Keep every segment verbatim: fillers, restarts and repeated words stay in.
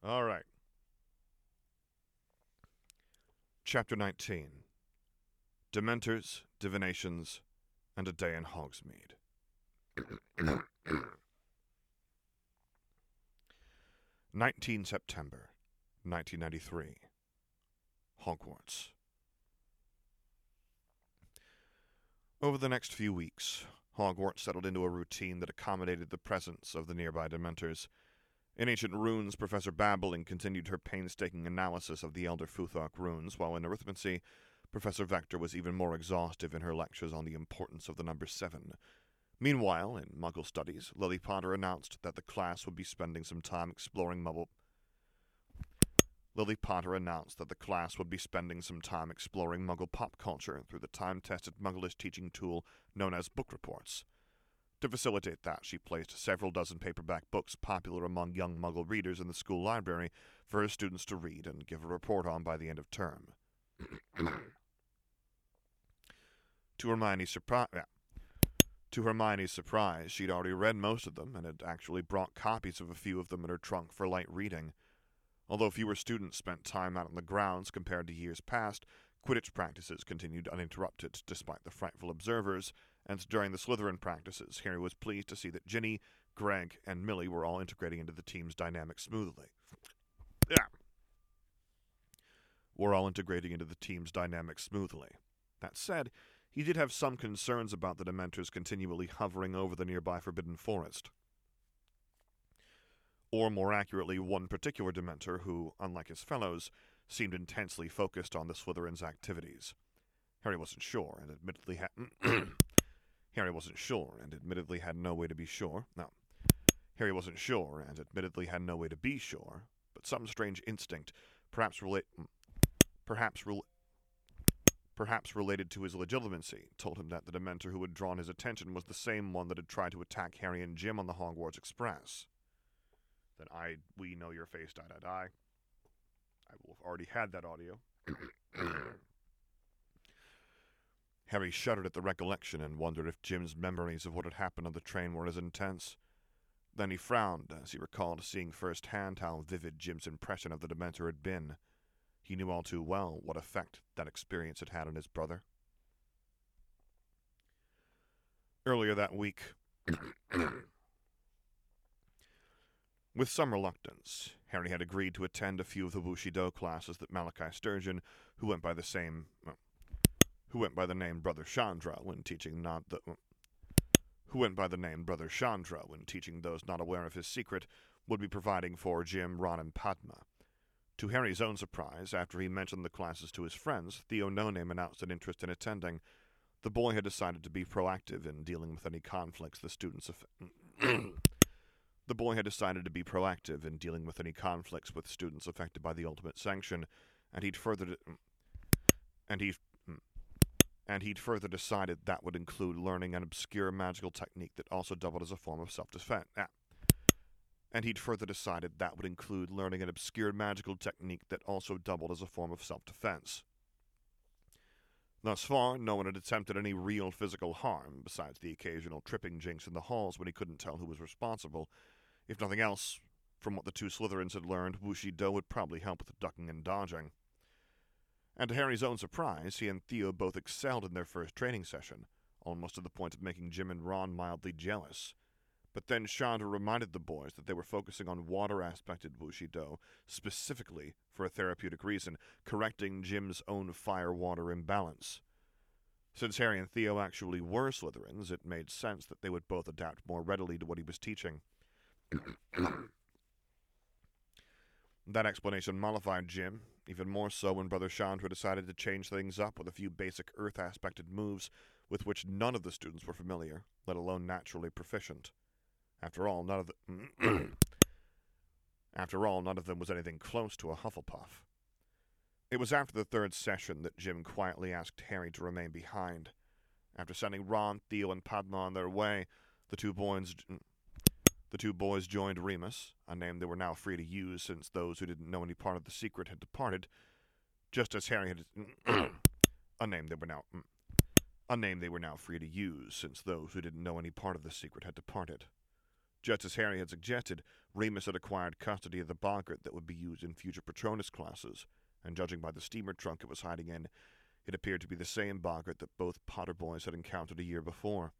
All right. Chapter nineteen. Dementors, Divinations, and a Day in Hogsmeade. nineteenth September, nineteen ninety-three. Hogwarts. Over the next few weeks, Hogwarts settled into a routine that accommodated the presence of the nearby Dementors. In Ancient Runes, Professor Babbling continued her painstaking analysis of the Elder Futhark runes, while in Arithmancy, Professor Vector was even more exhaustive in her lectures on the importance of the number seven. Meanwhile, in Muggle Studies, Lily Potter announced that the class would be spending some time exploring Muggle... Lily Potter announced that the class would be spending some time exploring Muggle pop culture through the time-tested Mugglish teaching tool known as book reports. To facilitate that, she placed several dozen paperback books popular among young Muggle readers in the school library for her students to read and give a report on by the end of term. To Hermione's surprise, yeah. To Hermione's surprise, she'd already read most of them and had actually brought copies of a few of them in her trunk for light reading. Although fewer students spent time out on the grounds compared to years past, Quidditch practices continued uninterrupted despite the frightful observers, and during the Slytherin practices, Harry was pleased to see that Ginny, Greg, and Millie were all integrating into the team's dynamic smoothly. Yeah. Were all integrating into the team's dynamic smoothly. That said, he did have some concerns about the Dementors continually hovering over the nearby Forbidden Forest. Or more accurately, one particular Dementor who, unlike his fellows, seemed intensely focused on the Slytherin's activities. Harry wasn't sure, and admittedly had... Harry wasn't sure, and admittedly had no way to be sure. No. Harry wasn't sure, and admittedly had no way to be sure, but some strange instinct, perhaps relate... Perhaps rel... Perhaps related to his legitimacy, told him that the Dementor who had drawn his attention was the same one that had tried to attack Harry and Jim on the Hogwarts Express. Then I, we know your face, die, die, die. I will have already had that audio. Harry shuddered at the recollection and wondered if Jim's memories of what had happened on the train were as intense. Then he frowned as he recalled seeing firsthand how vivid Jim's impression of the Dementor had been. He knew all too well what effect that experience had had on his brother. Earlier that week, with some reluctance, Harry had agreed to attend a few of the Bushido classes that Malachi Sturgeon, who went by the same, uh, who went by the name Brother Chandra when teaching not the, uh, who went by the name Brother Chandra when teaching those not aware of his secret, would be providing for Jim, Ron, and Padma. To Harry's own surprise, after he mentioned the classes to his friends, Theo No-Name announced an interest in attending. The boy had decided to be proactive in dealing with any conflicts the students of. The boy had decided to be proactive in dealing with any conflicts with students affected by the Ultimate Sanction, and he'd further de- and he and he'd further decided that would include learning an obscure magical technique that also doubled as a form of self-defense. Ah. And he'd further decided that would include learning an obscure magical technique that also doubled as a form of self-defense. Thus far, no one had attempted any real physical harm, besides the occasional tripping jinx in the halls when he couldn't tell who was responsible. If nothing else, from what the two Slytherins had learned, Bushido would probably help with ducking and dodging. And to Harry's own surprise, he and Theo both excelled in their first training session, almost to the point of making Jim and Ron mildly jealous. But then Chandra reminded the boys that they were focusing on water-aspected Bushido, specifically for a therapeutic reason, correcting Jim's own fire-water imbalance. Since Harry and Theo actually were Slytherins, it made sense that they would both adapt more readily to what he was teaching. That explanation mollified Jim, even more so when Brother Chandra decided to change things up with a few basic earth-aspected moves with which none of the students were familiar, let alone naturally proficient. After all, none of the After all, none of them was anything close to a Hufflepuff. It was after the third session that Jim quietly asked Harry to remain behind. After sending Ron, Theo, and Padma on their way, the two boys the two boys joined Remus, a name they were now free to use since those who didn't know any part of the secret had departed, just as Harry had a name they were now a name they were now free to use since those who didn't know any part of the secret had departed. Just as Harry had suggested, Remus had acquired custody of the boggart that would be used in future Patronus classes, and judging by the steamer trunk it was hiding in, it appeared to be the same boggart that both Potter boys had encountered a year before.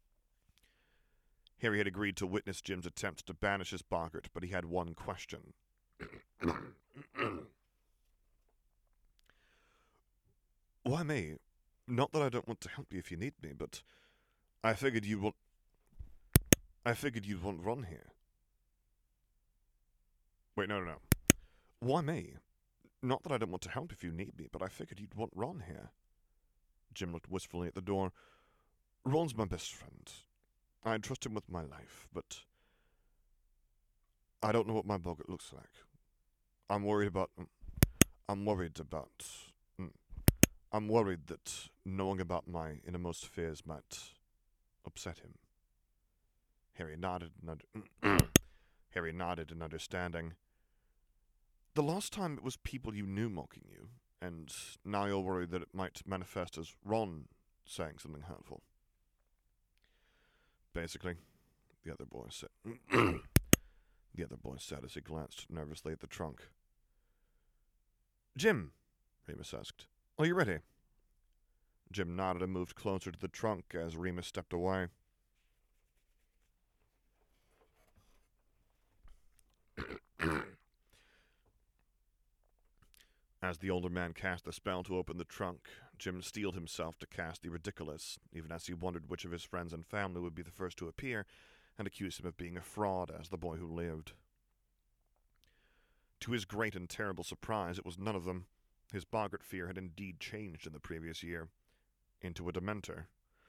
Harry had agreed to witness Jim's attempts to banish his boggart, but he had one question. Why me? Not that I don't want to help you if you need me, but I figured you won't... I figured you won't run here. Wait, no, no, no. Why me? Not that I don't want to help if you need me, but I figured you'd want Ron here. Jim looked wistfully at the door. Ron's my best friend. I trust him with my life, but I don't know what my boggart looks like. I'm worried about... I'm worried about... I'm worried that knowing about my innermost fears might upset him. Harry nodded in under- Harry nodded in understanding. The last time it was people you knew mocking you, and now you're worried that it might manifest as Ron saying something hurtful. Basically, the other boy said. The other boy said as he glanced nervously at the trunk. Jim, Remus asked, are you ready? Jim nodded and moved closer to the trunk as Remus stepped away. As the older man cast the spell to open the trunk, Jim steeled himself to cast the ridiculous, even as he wondered which of his friends and family would be the first to appear and accuse him of being a fraud as the boy who lived. To his great and terrible surprise, it was none of them. His boggart fear had indeed changed in the previous year into a Dementor.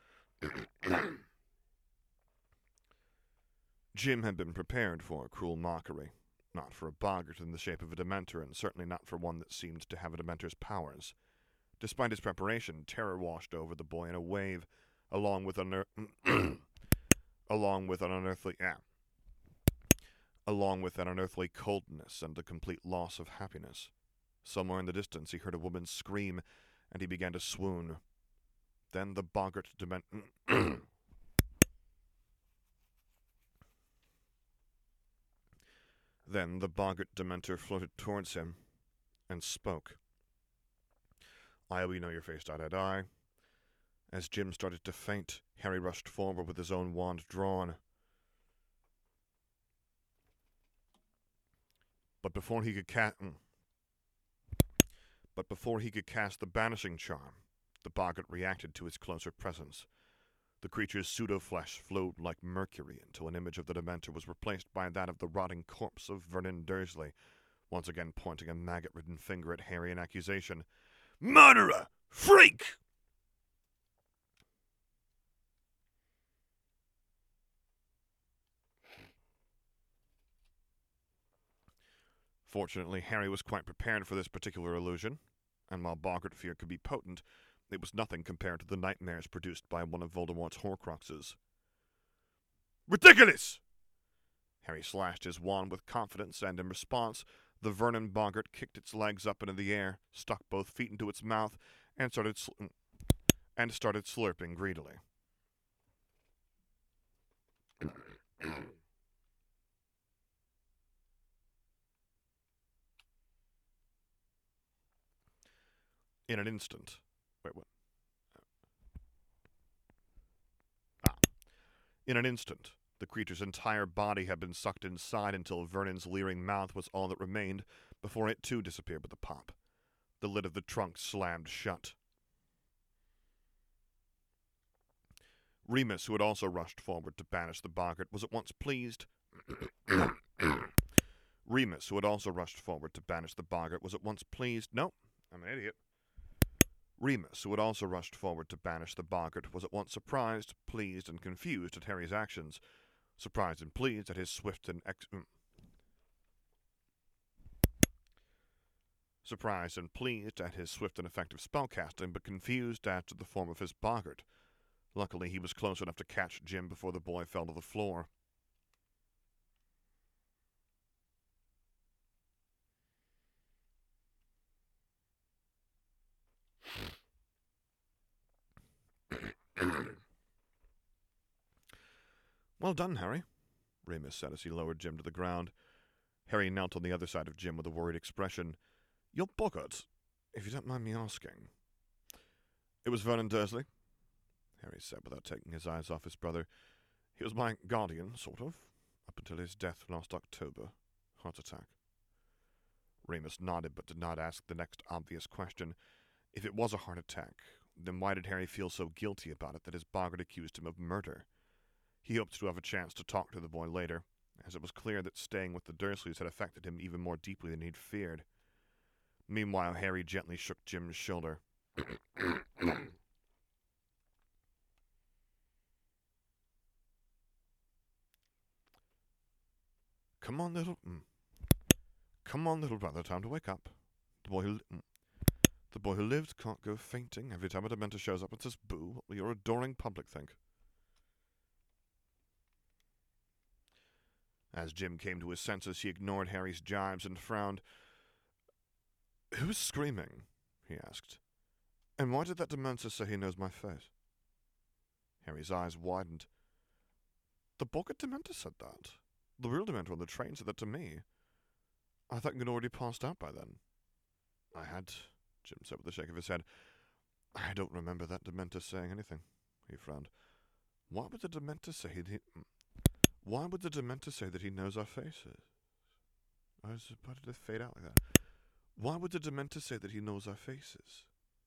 Jim had been prepared for a cruel mockery, not for a boggart in the shape of a Dementor, and certainly not for one that seemed to have a Dementor's powers. Despite his preparation, terror washed over the boy in a wave, along with an along with an unearthly ah, along with an unearthly coldness and a complete loss of happiness. Somewhere in the distance he heard a woman scream, and he began to swoon. Then the boggart Dementor... Then the boggart Dementor floated towards him and spoke. I we know your face, die, die, die. As Jim started to faint, Harry rushed forward with his own wand drawn. But before he could cast... But before he could cast the banishing charm, the boggart reacted to his closer presence. The creature's pseudo-flesh flowed like mercury until an image of the Dementor was replaced by that of the rotting corpse of Vernon Dursley, once again pointing a maggot-ridden finger at Harry in accusation. Murderer! Freak! Fortunately, Harry was quite prepared for this particular illusion, and while boggart fear could be potent, it was nothing compared to the nightmares produced by one of Voldemort's Horcruxes. Ridiculous! Harry slashed his wand with confidence, and in response, the Vernon boggart kicked its legs up into the air, stuck both feet into its mouth, and started sl- and started slurping greedily. In an instant... Wait, what? Ah. In an instant, the creature's entire body had been sucked inside until Vernon's leering mouth was all that remained, before it too disappeared with a pop. The lid of the trunk slammed shut. Remus, who had also rushed forward to banish the boggart, was at once pleased... Remus, who had also rushed forward to banish the boggart, was at once pleased... No, I'm an idiot. Remus, who had also rushed forward to banish the boggart, was at once surprised, pleased, and confused at Harry's actions. Surprised and pleased at his swift and ex... Surprised and pleased at his swift and effective spellcasting, but confused as to the form of his boggart. Luckily, he was close enough to catch Jim before the boy fell to the floor. Well done, Harry, Remus said as he lowered Jim to the ground. Harry knelt on the other side of Jim with a worried expression. You're boggart, if you don't mind me asking. It was Vernon Dursley, Harry said without taking his eyes off his brother. He was my guardian, sort of, up until his death last October. Heart attack. Remus nodded but did not ask the next obvious question. If it was a heart attack, then why did Harry feel so guilty about it that his boggart accused him of murder? He hoped to have a chance to talk to the boy later, as it was clear that staying with the Dursleys had affected him even more deeply than he'd feared. Meanwhile, Harry gently shook Jim's shoulder. Come on, little... Mm. Come on, little brother, time to wake up. The boy who... Mm. The boy who lived can't go fainting every time a Dementor shows up and says boo. What will your adoring public think? As Jim came to his senses, he ignored Harry's jibes and frowned. Who's screaming? He asked. And why did that Dementor say he knows my face? Harry's eyes widened. The Boggart Dementor said that. The real Dementor on the train said that to me. I thought you'd already passed out by then. I had, Jim said with a shake of his head. I don't remember that Dementor saying anything, he frowned. Why would the Dementor say he... Why would the Dementor say that he knows our faces? Why did it fade out like that? Why would the Dementor say that he knows our faces?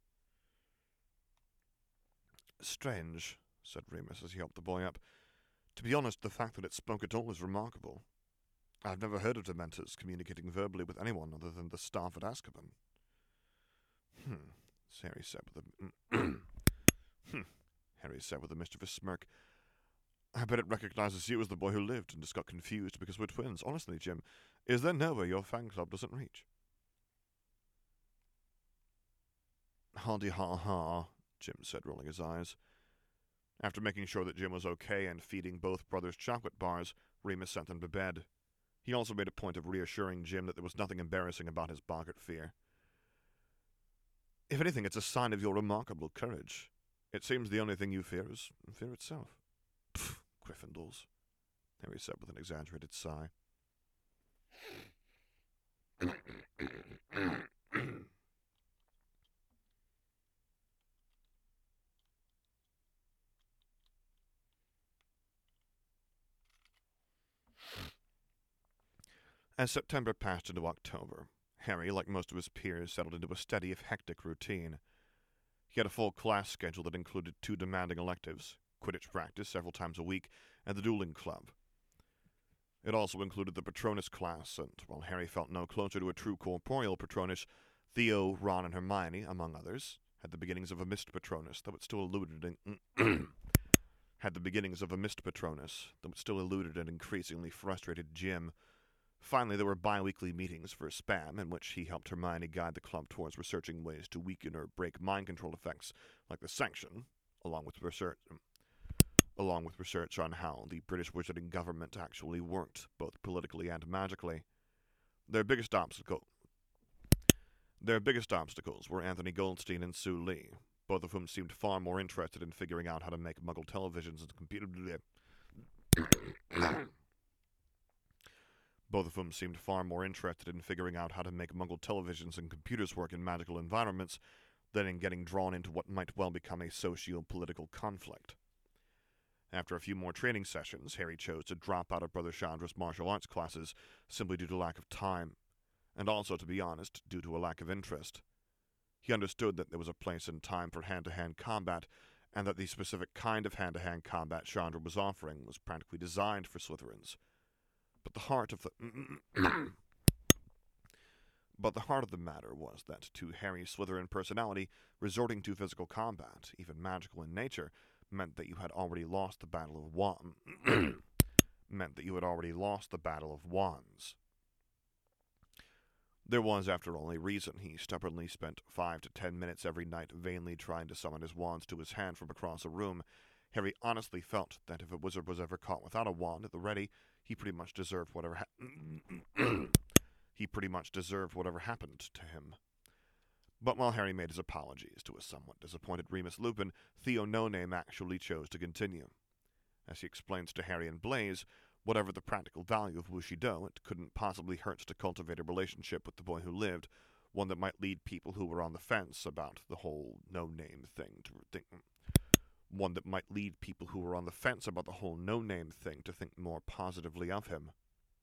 Strange, said Remus as he helped the boy up. To be honest, the fact that it spoke at all is remarkable. I've never heard of Dementors communicating verbally with anyone other than the staff at Azkaban. Hmm, Harry said with a... hmm, Harry said with a mischievous smirk. I bet it recognizes you as the boy who lived and just got confused because we're twins. Honestly, Jim, is there nowhere your fan club doesn't reach? Hardy ha ha, Jim said, rolling his eyes. After making sure that Jim was okay and feeding both brothers chocolate bars, Remus sent them to bed. He also made a point of reassuring Jim that there was nothing embarrassing about his boggart fear. If anything, it's a sign of your remarkable courage. It seems the only thing you fear is fear itself. Pfft, Gryffindors, Harry said with an exaggerated sigh. As September passed into October, Harry, like most of his peers, settled into a steady if hectic routine. He had a full class schedule that included two demanding electives, Quidditch practice several times a week, and the dueling club. It also included the Patronus class, and while Harry felt no closer to a true corporeal Patronus, Theo, Ron, and Hermione, among others, had the beginnings of a mist Patronus, though it still eluded in... had the beginnings of a mist Patronus, though it still eluded and increasingly frustrated Jim. Finally, there were bi-weekly meetings for Spam, in which he helped Hermione guide the club towards researching ways to weaken or break mind control effects like the Sanction, along with research, along with research on how the British wizarding government actually worked, both politically and magically. Their biggest obstacle, their biggest obstacles were Anthony Goldstein and Sue Lee, both of whom seemed far more interested in figuring out how to make Muggle televisions and computer. Both of whom seemed far more interested in figuring out how to make Muggle televisions and computers work in magical environments than in getting drawn into what might well become a socio-political conflict. After a few more training sessions, Harry chose to drop out of Brother Chandra's martial arts classes simply due to lack of time, and also, to be honest, due to a lack of interest. He understood that there was a place and time for hand-to-hand combat, and that the specific kind of hand-to-hand combat Chandra was offering was practically designed for Slytherins. But the heart of the but the heart of the matter was that, to Harry's Slytherin personality, resorting to physical combat, even magical in nature, meant that you had already lost the battle of wands. meant that you had already lost the battle of wands. There was, after all, a reason he stubbornly spent five to ten minutes every night vainly trying to summon his wands to his hand from across a room. Harry honestly felt that if a wizard was ever caught without a wand at the ready, he pretty much deserved whatever ha- he pretty much deserved whatever happened to him. But while Harry made his apologies to a somewhat disappointed Remus Lupin, Theo No Name actually chose to continue. As he explains to Harry and Blaise, Whatever the practical value of Bushido, it couldn't possibly hurt to cultivate a relationship with the boy who lived, one that might lead people who were on the fence about the whole no-name thing to think... One that might lead people who were on the fence about the whole no-name thing to think more positively of him.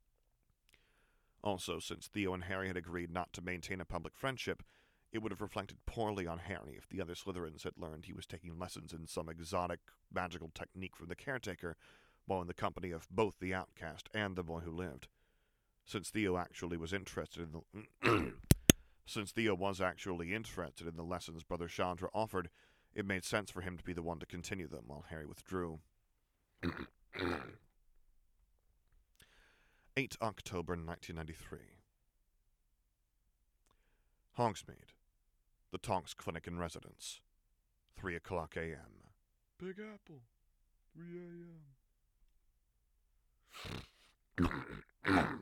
Also, since Theo and Harry had agreed not to maintain a public friendship, it would have reflected poorly on Harry if the other Slytherins had learned he was taking lessons in some exotic, magical technique from the caretaker, while in the company of both the outcast and the boy who lived. Since Theo actually was interested in the... Since Theo was actually interested in the lessons Brother Chandra offered, it made sense for him to be the one to continue them while Harry withdrew. the eighth of October, nineteen ninety-three. Hogsmeade, the Tonks Clinic and Residence, three o'clock a m Big Apple, three a m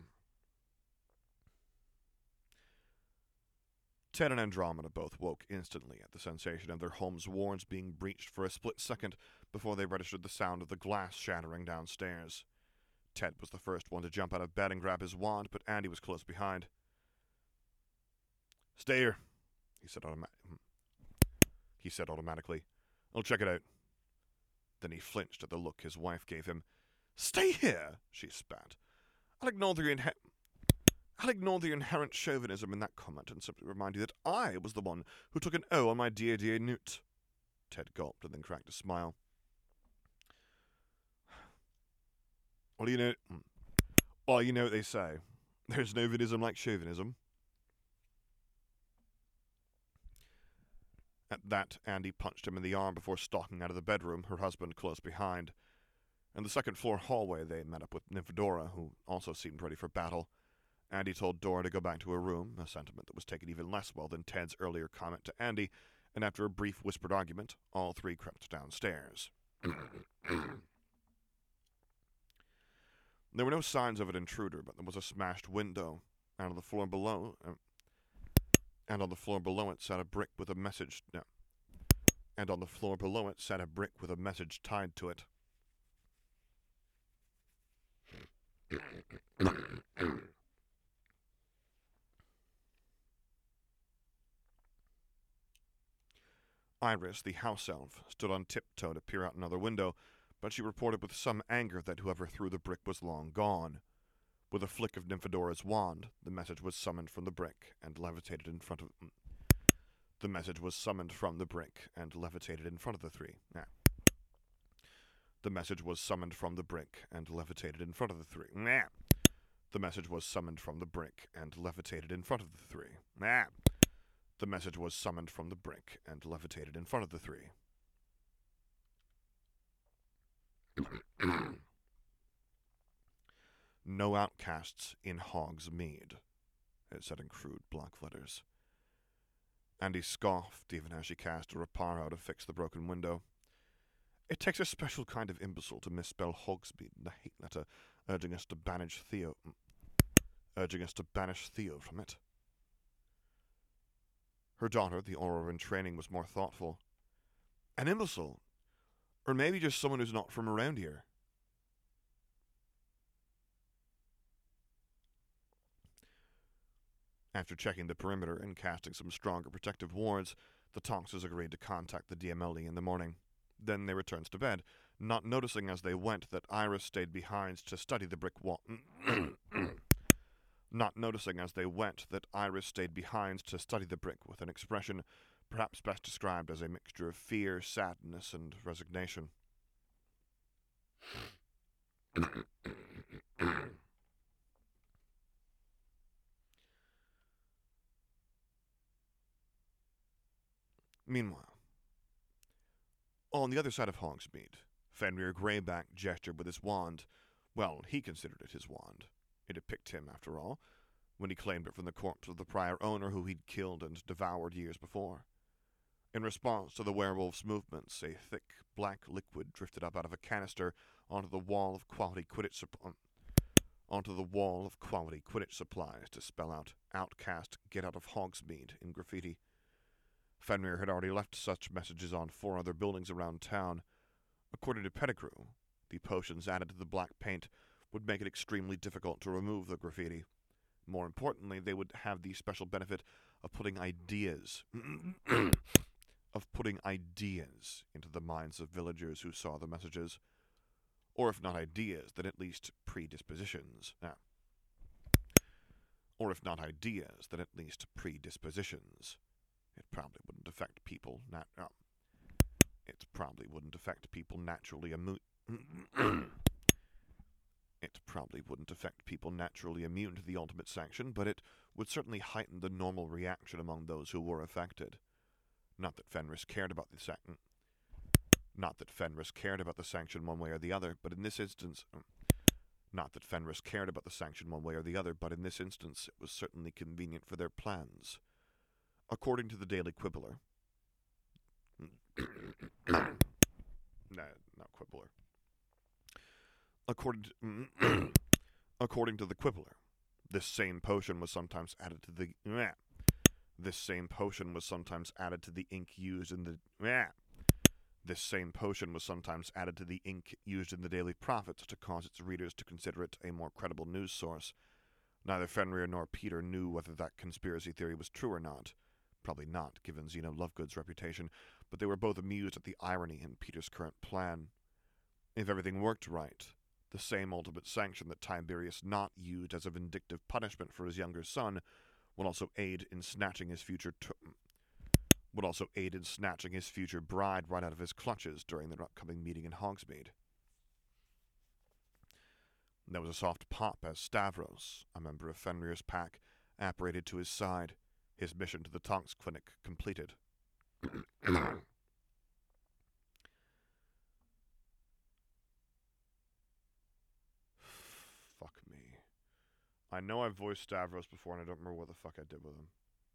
Ted and Andromeda both woke instantly at the sensation of their home's wards being breached for a split second before they registered the sound of the glass shattering downstairs. Ted was the first one to jump out of bed and grab his wand, but Andy was close behind. "Stay here," he said, automa- he said automatically. "I'll check it out." Then he flinched at the look his wife gave him. "Stay here," she spat. I'll ignore the inhe- I'll ignore the inherent chauvinism in that comment and simply remind you that I was the one who took an O on my dear, dear Newt. Ted gulped and then cracked a smile. Well, you know, well, you know what they say. There's no vinism like chauvinism. At that, Andy punched him in the arm before stalking out of the bedroom, her husband close behind. In the second-floor hallway, they met up with Nymphadora, who also seemed ready for battle. Andy told Dora to go back to her room, a sentiment that was taken even less well than Ted's earlier comment to Andy, and after a brief whispered argument, all three crept downstairs. There were no signs of an intruder, but there was a smashed window, and on the floor below, uh, and on the floor below it sat a brick with a message. No, and on the floor below it sat a brick with a message tied to it. Iris, the house elf, stood on tiptoe to peer out another window, but she reported with some anger that whoever threw the brick was long gone. With a flick of Nymphadora's wand, the message was summoned from the brick and levitated in front of... The message was summoned from the brick and levitated in front of the three. Nah. The message was summoned from the brick and levitated in front of the three. Nah. The message was summoned from the brick and levitated in front of the three. Nah. The message was summoned from the brick and levitated in front of the three. No outcasts in Hogsmeade, it said in crude block letters. Andy scoffed even as she cast a reparo to fix the broken window. It takes a special kind of imbecile to misspell Hogsmeade in a hate letter, urging us to banish Theo, urging us to banish Theo from it. Her daughter, the Auror in training, was more thoughtful. An imbecile? Or maybe just someone who's not from around here. After checking the perimeter and casting some stronger protective wards, the Tonkses agreed to contact the D M L E in the morning. Then they returned to bed, not noticing as they went that Iris stayed behind to study the brick wall. Not noticing as they went that Iris stayed behind to study the brick with an expression perhaps best described as a mixture of fear, sadness, and resignation. Meanwhile, on the other side of Hogsmeade, Fenrir Greyback gestured with his wand. Well, he considered it his wand. It had picked him, after all, when he claimed it from the corpse of the prior owner who he'd killed and devoured years before. In response to the werewolf's movements, a thick, black liquid drifted up out of a canister onto the wall of quality Quidditch supp- onto the wall of quality Quidditch supplies to spell out "Outcast, get out of Hogsmeade" in graffiti. Fenrir had already left such messages on four other buildings around town. According to Pettigrew, the potions added to the black paint would make it extremely difficult to remove the graffiti. More importantly, they would have the special benefit of putting ideas of putting ideas into the minds of villagers who saw the messages. Or if not ideas, then at least predispositions. Ah. Or if not ideas, then at least predispositions. It probably wouldn't affect people nat- uh, It probably wouldn't affect people naturally immune. It probably wouldn't affect people naturally immune to the ultimate sanction, but it would certainly heighten the normal reaction among those who were affected. Not that Fenris cared about the sanction. Not that Fenris cared about the sanction one way or the other, but in this instance, not that Fenris cared about the sanction one way or the other, but in this instance, it was certainly convenient for their plans. According to the Daily Quibbler, nah, not Quibbler. According to, according to the Quibbler, this same potion was sometimes added to the meh, this same potion was sometimes added to the ink used in the meh, this same potion was sometimes added to the ink used in the Daily Prophet to cause its readers to consider it a more credible news source. Neither Fenrir nor Peter knew whether that conspiracy theory was true or not. Probably not, given Zeno Lovegood's reputation, but they were both amused at the irony in Peter's current plan. If everything worked right, the same ultimate sanction that Tiberius Not used as a vindictive punishment for his younger son would also aid in snatching his future t- would also aid in snatching his future bride right out of his clutches during their upcoming meeting in Hogsmeade. There was a soft pop as Stavros, a member of Fenrir's pack, apparated to his side, his mission to the Tonks Clinic completed. Fuck me. I know I've voiced Stavros before and I don't remember what the fuck I did with him.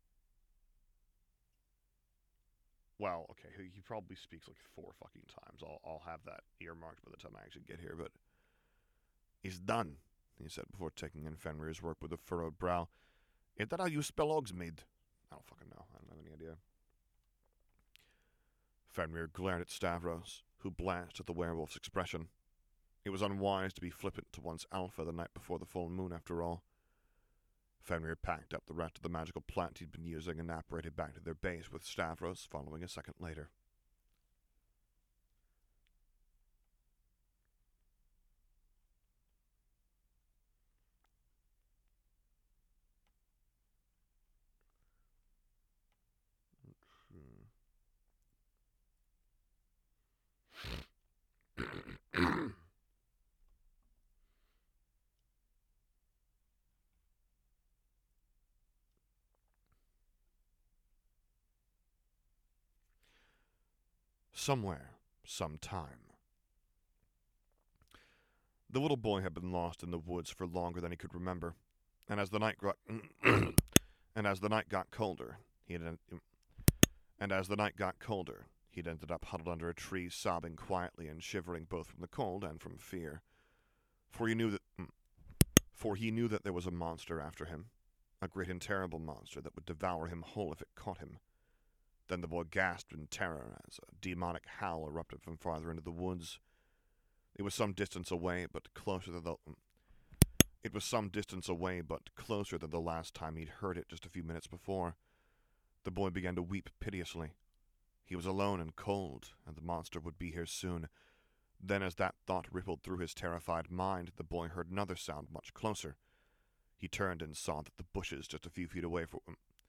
Well, okay, he, he probably speaks like four fucking times. I'll, I'll have that earmarked by the time I actually get here, but he's done, he said before taking in Fenrir's work with a furrowed brow. Is that how you spell Hogsmeade? I don't fucking know. I don't have any idea. Fenrir glared at Stavros, who blanched at the werewolf's expression. It was unwise to be flippant to one's alpha the night before the full moon, after all. Fenrir packed up the rest of the magical plant he'd been using and apparated back to their base, with Stavros following a second later. Somewhere, sometime. The little boy had been lost in the woods for longer than he could remember, and as the night got and as the night got colder, he had and as the night got colder, he'd ended up huddled under a tree, sobbing quietly and shivering both from the cold and from fear. For he knew that for he knew that there was a monster after him, a great and terrible monster that would devour him whole if it caught him. Then the boy gasped in terror as a demonic howl erupted from farther into the woods. It was some distance away, but closer than the It was some distance away, but closer than the last time he'd heard it just a few minutes before. The boy began to weep piteously. He was alone and cold, and the monster would be here soon. Then, as that thought rippled through his terrified mind, the boy heard another sound much closer. He turned and saw that the bushes just a few feet away from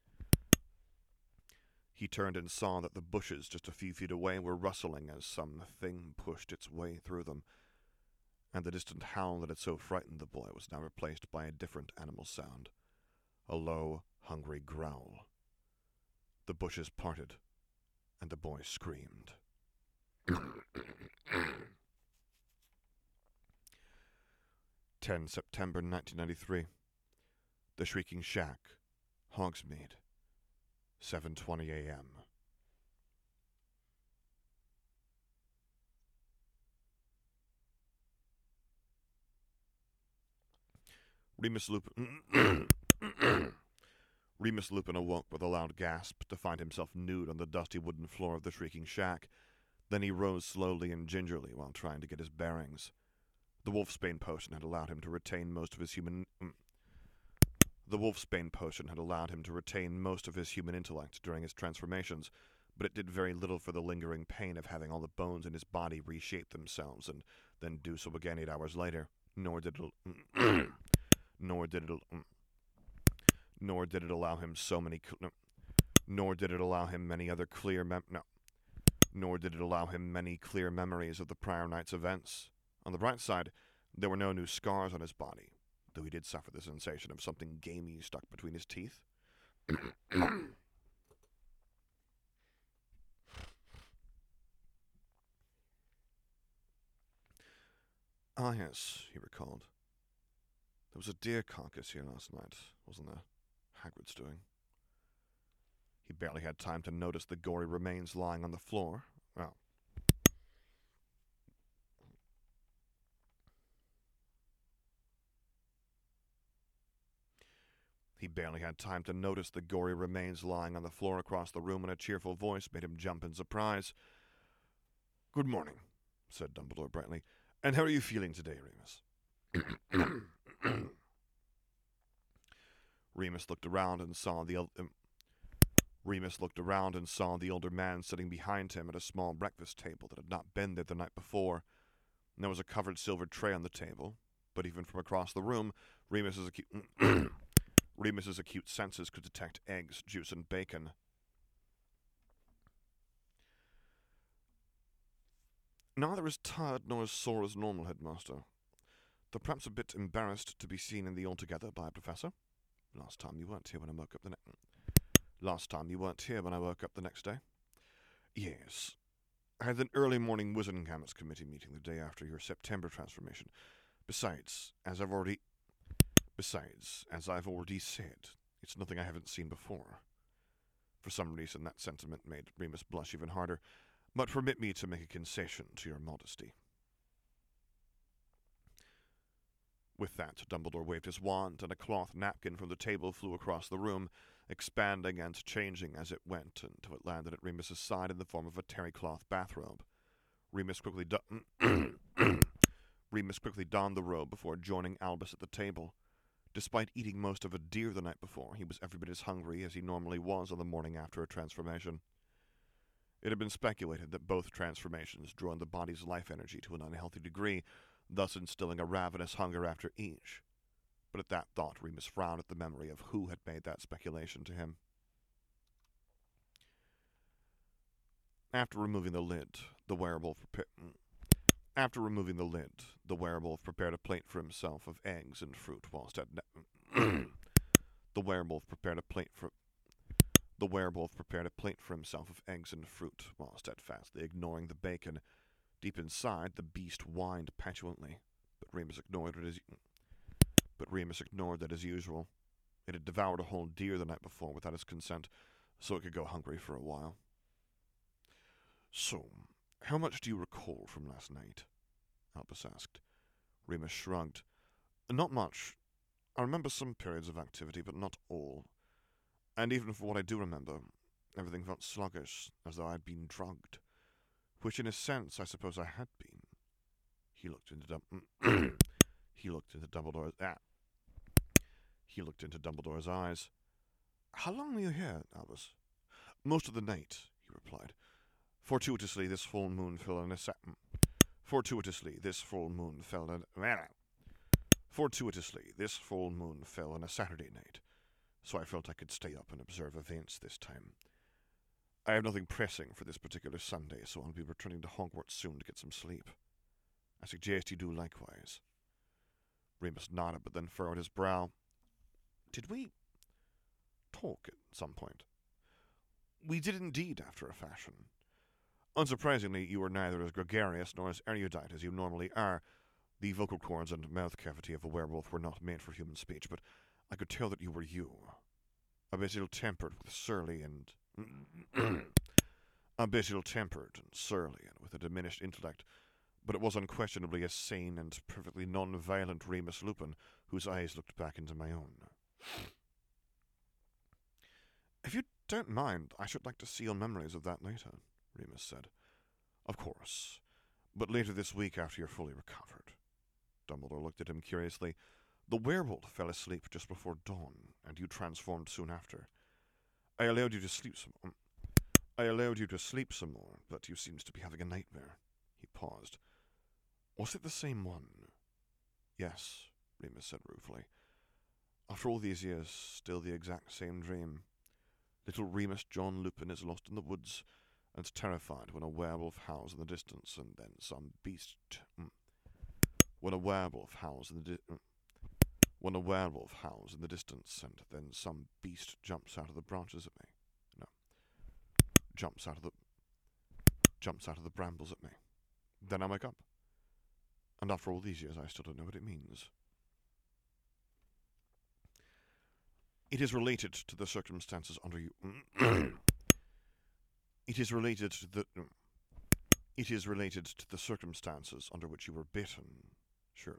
He turned and saw that the bushes just a few feet away were rustling as some thing pushed its way through them, and the distant howl that had so frightened the boy was now replaced by a different animal sound, a low, hungry growl. The bushes parted, and the boy screamed. ten September nineteen ninety-three. The Shrieking Shack, Hogsmeade. seven twenty a.m. Remus Lupin Remus Lupin awoke with a loud gasp to find himself nude on the dusty wooden floor of the Shrieking Shack. Then he rose slowly and gingerly while trying to get his bearings. The wolfsbane potion had allowed him to retain most of his human... Mm, the wolfsbane potion had allowed him to retain most of his human intellect during his transformations, but it did very little for the lingering pain of having all the bones in his body reshape themselves and then do so again eight hours later. Nor did it... nor did it... Nor did it allow him so many... No, nor did it allow him many other clear mem... No. Nor did it allow him many clear memories of the prior night's events. On the bright side, there were no new scars on his body, though he did suffer the sensation of something gamey stuck between his teeth. Ah, yes, he recalled. There was a deer carcass here last night, wasn't there? Hagrid's doing. He barely had time to notice the gory remains lying on the floor. Well, he barely had time to notice the gory remains lying on the floor across the room, and a cheerful voice made him jump in surprise. "Good morning," said Dumbledore brightly. "And how are you feeling today, Remus?" Remus looked around and saw the... Um, Remus looked around and saw the older man sitting behind him at a small breakfast table that had not been there the night before. There was a covered silver tray on the table, but even from across the room, Remus's acute, Remus's acute senses could detect eggs, juice, and bacon. "Neither as tired nor as sore as normal, Headmaster. Though perhaps a bit embarrassed to be seen in the altogether by a professor. Last time you weren't here when I woke up the next... Last time you weren't here when I woke up the next day." "Yes. I had an early morning Wizengamot's committee meeting the day after your September transformation. Besides, as I've already... Besides, as I've already said, it's nothing I haven't seen before." For some reason, that sentiment made Remus blush even harder. "But permit me to make a concession to your modesty." With that, Dumbledore waved his wand, and a cloth napkin from the table flew across the room, expanding and changing as it went, until it landed at Remus's side in the form of a terry-cloth bathrobe. Remus quickly, do- Remus quickly donned the robe before joining Albus at the table. Despite eating most of a deer the night before, he was every bit as hungry as he normally was on the morning after a transformation. It had been speculated that both transformations drew on the body's life energy to an unhealthy degree, thus instilling a ravenous hunger after each. But at that thought, Remus frowned at the memory of who had made that speculation to him. After removing the lid, the werewolf prepared... After removing the lid, the werewolf prepared a plate for himself of eggs and fruit, whilst at... Ne- the werewolf prepared a plate for... The werewolf prepared a plate for himself of eggs and fruit, while steadfastly ignoring the bacon. Deep inside, the beast whined petulantly, but Remus ignored it as... But Remus ignored it as usual. It had devoured a whole deer the night before without his consent, so it could go hungry for a while. "So, how much do you recall from last night?" Albus asked. Remus shrugged. "Not much. I remember some periods of activity, but not all. And even for what I do remember, everything felt sluggish, as though I had been drugged. Which, in a sense, I suppose I had been." He looked into Dum- He looked into Dumbledore's ah. He looked into Dumbledore's eyes. "How long were you here, Albus?" "Most of the night," he replied. "Fortuitously, this full moon fell on a sa- Fortuitously, this full moon fell on Fortuitously, this full moon fell on a Saturday night, so I felt I could stay up and observe events this time. I have nothing pressing for this particular Sunday, so I'll be returning to Hogwarts soon to get some sleep. I suggest you do likewise." Remus nodded, but then furrowed his brow. "Did we talk at some point?" "We did indeed, after a fashion. Unsurprisingly, you were neither as gregarious nor as erudite as you normally are. The vocal cords and mouth cavity of a werewolf were not made for human speech, but I could tell that you were you. A bit ill-tempered with surly and... a bit ill-tempered and surly and with a diminished intellect, but it was unquestionably a sane and perfectly non-violent Remus Lupin whose eyes looked back into my own." "If you don't mind, I should like to see your memories of that later," Remus said. "Of course, but later this week after you're fully recovered." Dumbledore looked at him curiously. The werewolf fell asleep just before dawn, and you transformed soon after. I allowed you to sleep some um, I allowed you to sleep some more, but you seemed to be having a nightmare. He paused. Was it the same one? Yes, Remus said ruefully. After all these years, still the exact same dream. Little Remus John Lupin is lost in the woods, and terrified when a werewolf howls in the distance, and then some beast... Mm, when a werewolf howls in the... Di- mm, when a werewolf howls in the distance, and then some beast jumps out of the branches at me. No. Jumps out of the... Jumps out of the brambles at me. Then I wake up. And after all these years, I still don't know what it means. It is related to the circumstances under you... It is related to the... It is related to the circumstances under which you were bitten, surely.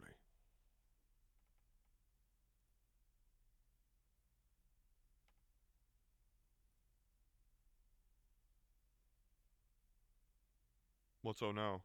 What's so now?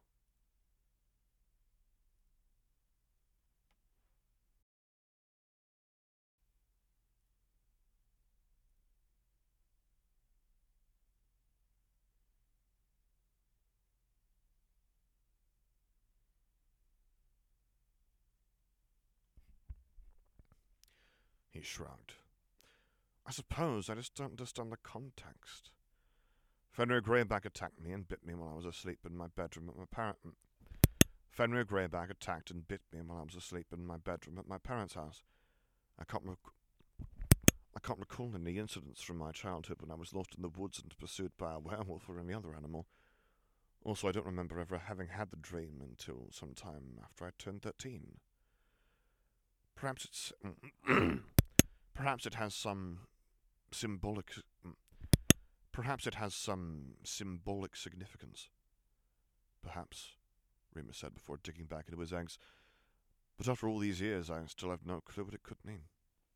He shrugged. I suppose I just don't understand the context. Fenrir Greyback attacked me and bit me while I was asleep in my bedroom at my parents' Fenrir Greyback attacked and bit me while I was asleep in my bedroom at my parents' house. I can't rec- I can't recall any incidents from my childhood when I was lost in the woods and pursued by a werewolf or any other animal. Also, I don't remember ever having had the dream until some time after I turned thirteen. Perhaps it's... perhaps it has some symbolic... Perhaps it has some symbolic significance. Perhaps, Remus said before digging back into his eggs. But after all these years, I still have no clue what it could mean.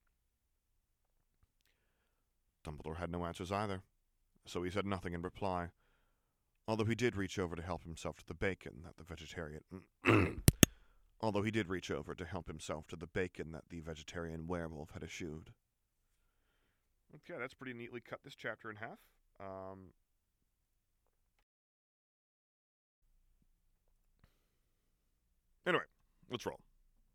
Dumbledore had no answers either, so he said nothing in reply, although he did reach over to help himself to the bacon that the vegetarian... although he did reach over to help himself to the bacon that the vegetarian werewolf had eschewed. Okay, that's pretty neatly cut this chapter in half. Um... Anyway, let's roll.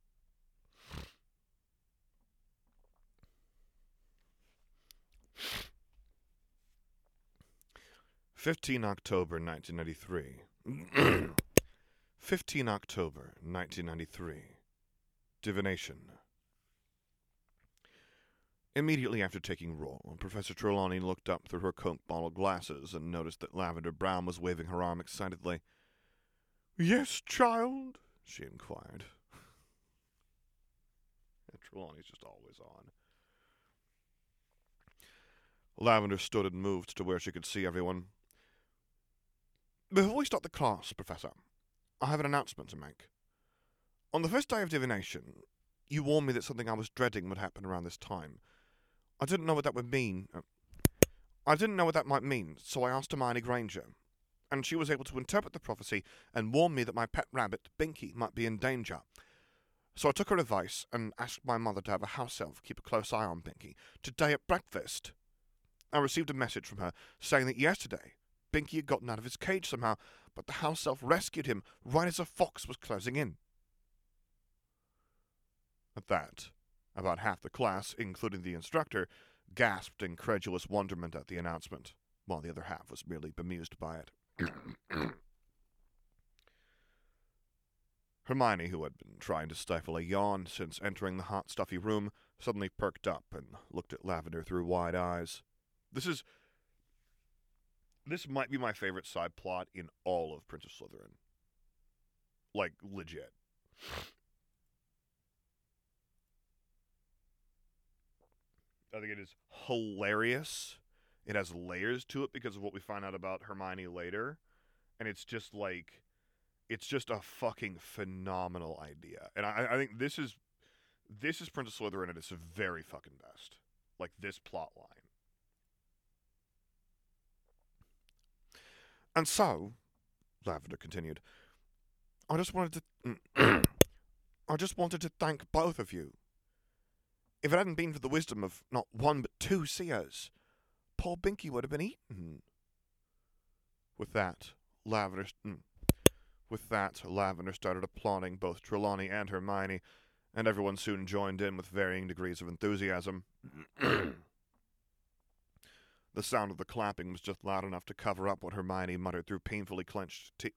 Fifteen October nineteen ninety-three. Fifteen October nineteen ninety-three. Divination. Immediately after taking roll, Professor Trelawney looked up through her Coke bottle glasses and noticed that Lavender Brown was waving her arm excitedly. "Yes, child?" she inquired. Trelawney's just always on. Lavender stood and moved to where she could see everyone. "Before we start the class, Professor, I have an announcement to make. On the first day of divination, you warned me that something I was dreading would happen around this time. I didn't know what that would mean. I didn't know what that might mean, so I asked Hermione Granger, and she was able to interpret the prophecy and warn me that my pet rabbit, Binky, might be in danger. So I took her advice and asked my mother to have a house elf keep a close eye on Binky today at breakfast. I received a message from her saying that yesterday Binky had gotten out of his cage somehow, but the house elf rescued him right as a fox was closing in." At that, about half the class, including the instructor, gasped incredulous wonderment at the announcement, while the other half was merely bemused by it. Hermione, who had been trying to stifle a yawn since entering the hot, stuffy room, suddenly perked up and looked at Lavender through wide eyes. This is... This might be my favorite side plot in all of Prince of Slytherin. Like, legit. I think it is hilarious. It has layers to it because of what we find out about Hermione later. And it's just like... It's just a fucking phenomenal idea. And I, I think this is... This is Prince of Slytherin at its very fucking best. Like, this plot line. "And so," Lavender continued, "I just wanted to... I just wanted to thank both of you. If it hadn't been for the wisdom of not one but two seers, poor Binky would have been eaten. With that, Lavender... Mm, with that, Lavender started applauding both Trelawney and Hermione, and everyone soon joined in with varying degrees of enthusiasm. The sound of the clapping was just loud enough to cover up what Hermione muttered through painfully clenched teeth.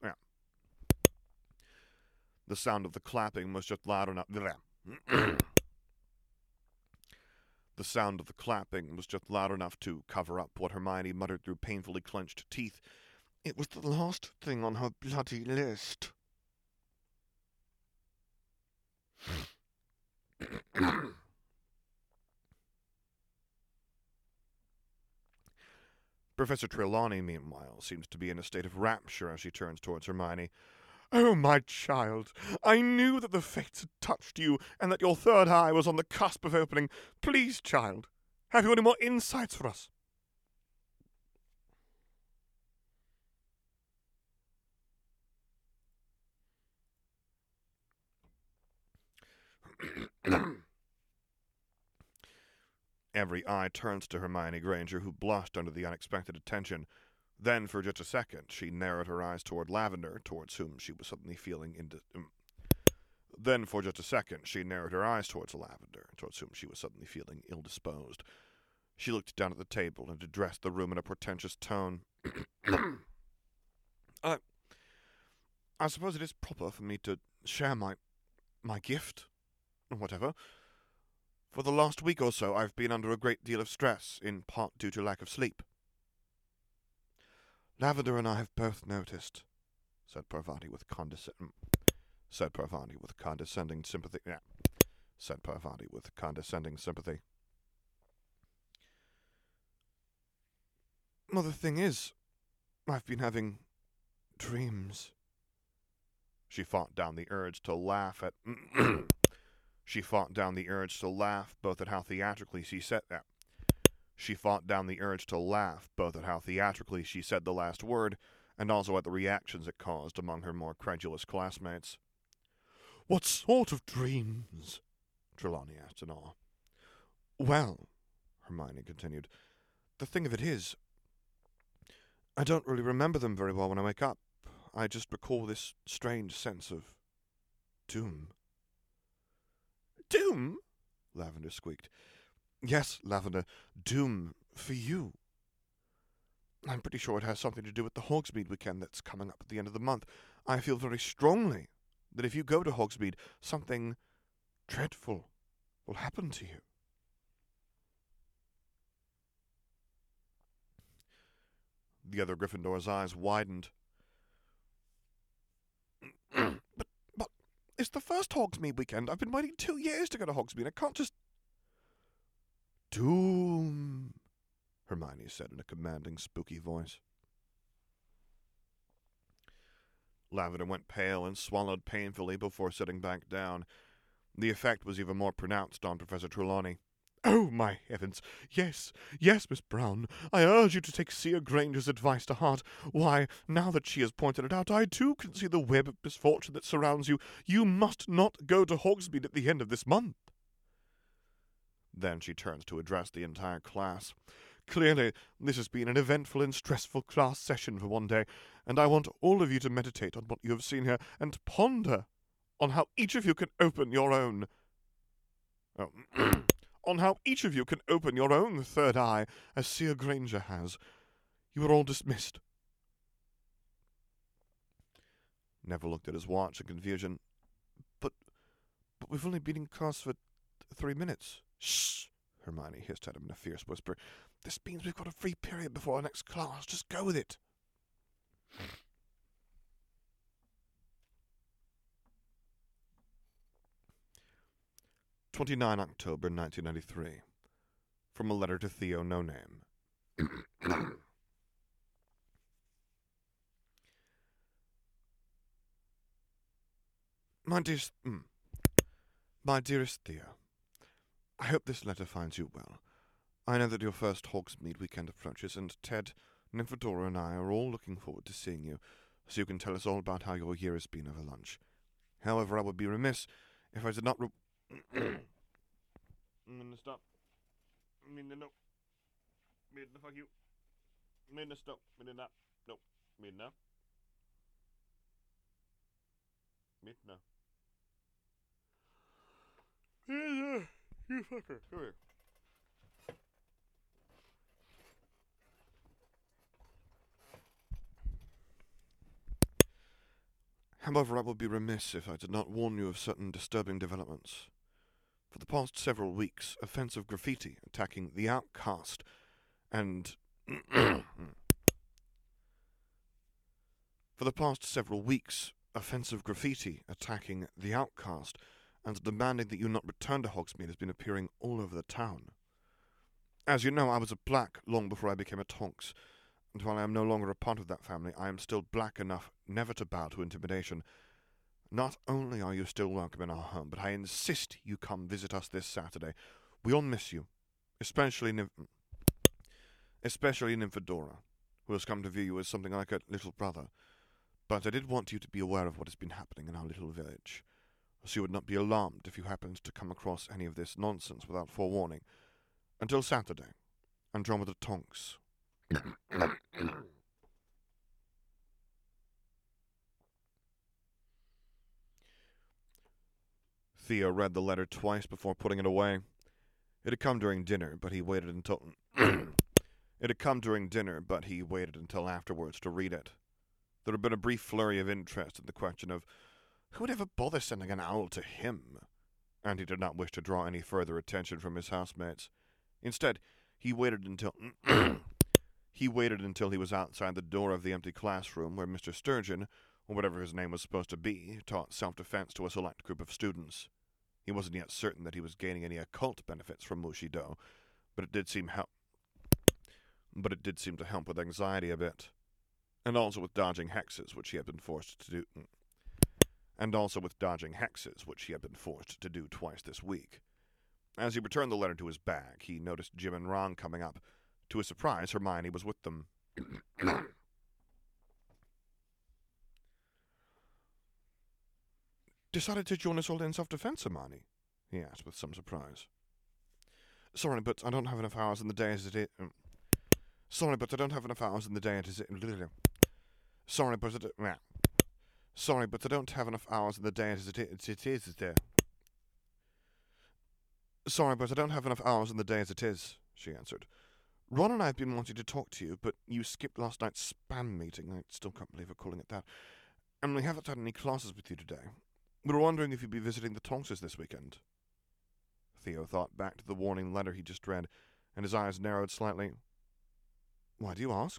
The sound of the clapping was just loud enough... The sound of the clapping was just loud enough to cover up what Hermione muttered through painfully clenched teeth. It was the last thing on her bloody list. Professor Trelawney, meanwhile, seems to be in a state of rapture as she turns towards Hermione. Oh, my child, I knew that the fates had touched you and that your third eye was on the cusp of opening. Please, child, have you any more insights for us? Every eye turns to Hermione Granger, who blushed under the unexpected attention. Then, for just a second, she narrowed her eyes toward Lavender, towards whom she was suddenly feeling indi- um. Then, for just a second, she narrowed her eyes towards Lavender, towards whom she was suddenly feeling ill-disposed. She looked down at the table and addressed the room in a portentous tone. I, I suppose it is proper for me to share my, my gift, or whatever. For the last week or so, I've been under a great deal of stress, in part due to lack of sleep. Lavender and I have both noticed, said Parvati with condescending, said Parvati with condescending sympathy. Yeah, said Parvati with condescending sympathy. Well, the thing is, I've been having dreams. She fought down the urge to laugh at. She fought down the urge to laugh, both at how theatrically she said that. She fought down the urge to laugh, both at how theatrically she said the last word, and also at the reactions it caused among her more credulous classmates. What sort of dreams? Trelawney asked in awe. Well, Hermione continued, the thing of it is, I don't really remember them very well when I wake up. I just recall this strange sense of doom. Doom? Lavender squeaked. Yes, Lavender, doom for you. I'm pretty sure it has something to do with the Hogsmeade weekend that's coming up at the end of the month. I feel very strongly that if you go to Hogsmeade, something dreadful will happen to you. The other Gryffindor's eyes widened. but, but, it's the first Hogsmeade weekend. I've been waiting two years to go to Hogsmeade. I can't just... Doom, Hermione said in a commanding, spooky voice. Lavender went pale and swallowed painfully before sitting back down. The effect was even more pronounced on Professor Trelawney. Oh, my heavens! Yes, yes, Miss Brown. I urge you to take Seer Granger's advice to heart. Why, now that she has pointed it out, I too can see the web of misfortune that surrounds you. You must not go to Hogsmeade at the end of this month. Then she turns to address the entire class. Clearly, this has been an eventful and stressful class session for one day, and I want all of you to meditate on what you have seen here and ponder on how each of you can open your own... Oh, on how each of you can open your own third eye, as Seer Granger has. You are all dismissed. Neville looked at his watch in confusion. But, but we've only been in class for th- three minutes. Shh! Hermione hissed at him in a fierce whisper. This means we've got a free period before our next class. Just go with it. twenty-ninth of October, nineteen ninety-three. From a letter to Theo No Name. My dearest... Mm, my dearest Theo, I hope this letter finds you well. I know that your first Hogsmeade weekend approaches, and Ted, Nymphadora, and I are all looking forward to seeing you, so you can tell us all about how your year has been over lunch. However, I would be remiss if I did not... Re- I'm gonna stop. I mean, no. Made the fuck you. Made the stop. Made not. Nope. Made no. Made no. You fucker. Come here. However, I would be remiss if I did not warn you of certain disturbing developments. For the past several weeks, offensive graffiti attacking the outcast and... For the past several weeks, offensive graffiti attacking the outcast and demanding that you not return to Hogsmeade has been appearing all over the town. As you know, I was a black long before I became a Tonks, and while I am no longer a part of that family, I am still black enough never to bow to intimidation. Not only are you still welcome in our home, but I insist you come visit us this Saturday. We all miss you, especially Nymph- especially Nymphadora, who has come to view you as something like a little brother. But I did want you to be aware of what has been happening in our little village, so you would not be alarmed if you happened to come across any of this nonsense without forewarning. Until Saturday, Andromeda Tonks. Theo read the letter twice before putting it away. It had come during dinner, but he waited until... it had come during dinner, but he waited until afterwards to read it. There had been a brief flurry of interest in the question of who would ever bother sending an owl to him, and he did not wish to draw any further attention from his housemates. Instead, he waited until... he waited until he was outside the door of the empty classroom where Mister Sturgeon, or whatever his name was supposed to be, taught self-defense to a select group of students. He wasn't yet certain that he was gaining any occult benefits from Mushido, but it did seem help. But it did seem to help with anxiety a bit, and also with dodging hexes, which he had been forced to do. And also with dodging hexes, which he had been forced to do twice this week. As he returned the letter to his bag, he noticed Jim and Ron coming up. To his surprise, Hermione was with them. Decided to join us all in self-defense, Hermione? He asked with some surprise. Sorry, but I don't have enough hours in the day as it is... Um, sorry, but I don't have enough hours in the day as it is... Sorry, but I don't... Sorry, but I don't have enough hours in the day as it is... It is there. Sorry, but I don't have enough hours in the day as it is, she answered. Ron and I have been wanting to talk to you, but you skipped last night's spam meeting. I still can't believe we're calling it that. And we haven't had any classes with you today. We were wondering if you'd be visiting the Tonkses this weekend. Theo thought back to the warning letter he just read, and his eyes narrowed slightly. Why do you ask?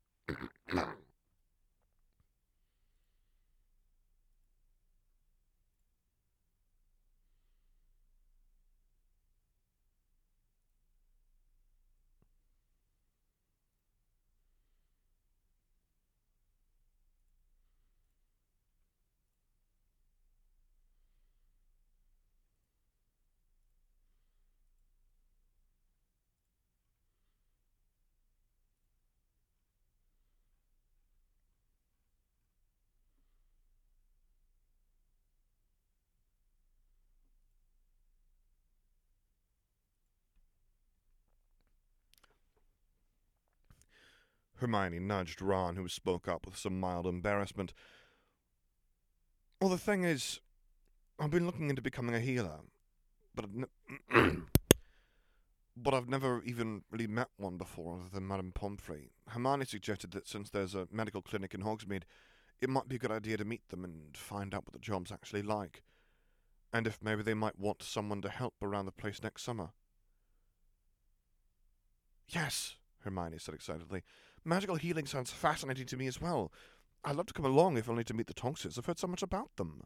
Hermione nudged Ron, who spoke up with some mild embarrassment. Well, the thing is, I've been looking into becoming a healer, but I've, ne- but I've never even really met one before other than Madame Pomfrey. Hermione suggested that since there's a medical clinic in Hogsmeade, it might be a good idea to meet them and find out what the job's actually like, and if maybe they might want someone to help around the place next summer. Yes, Hermione said excitedly. Magical healing sounds fascinating to me as well. I'd love to come along if only to meet the Tonkses. I've heard so much about them.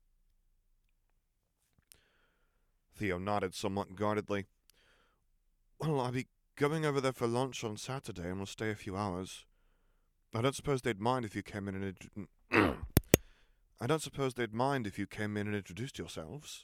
Theo nodded somewhat guardedly. Well, I'll be going over there for lunch on Saturday and we'll stay a few hours. I don't suppose they'd mind if you came in and... Int- I don't suppose they'd mind if you came in and introduced yourselves.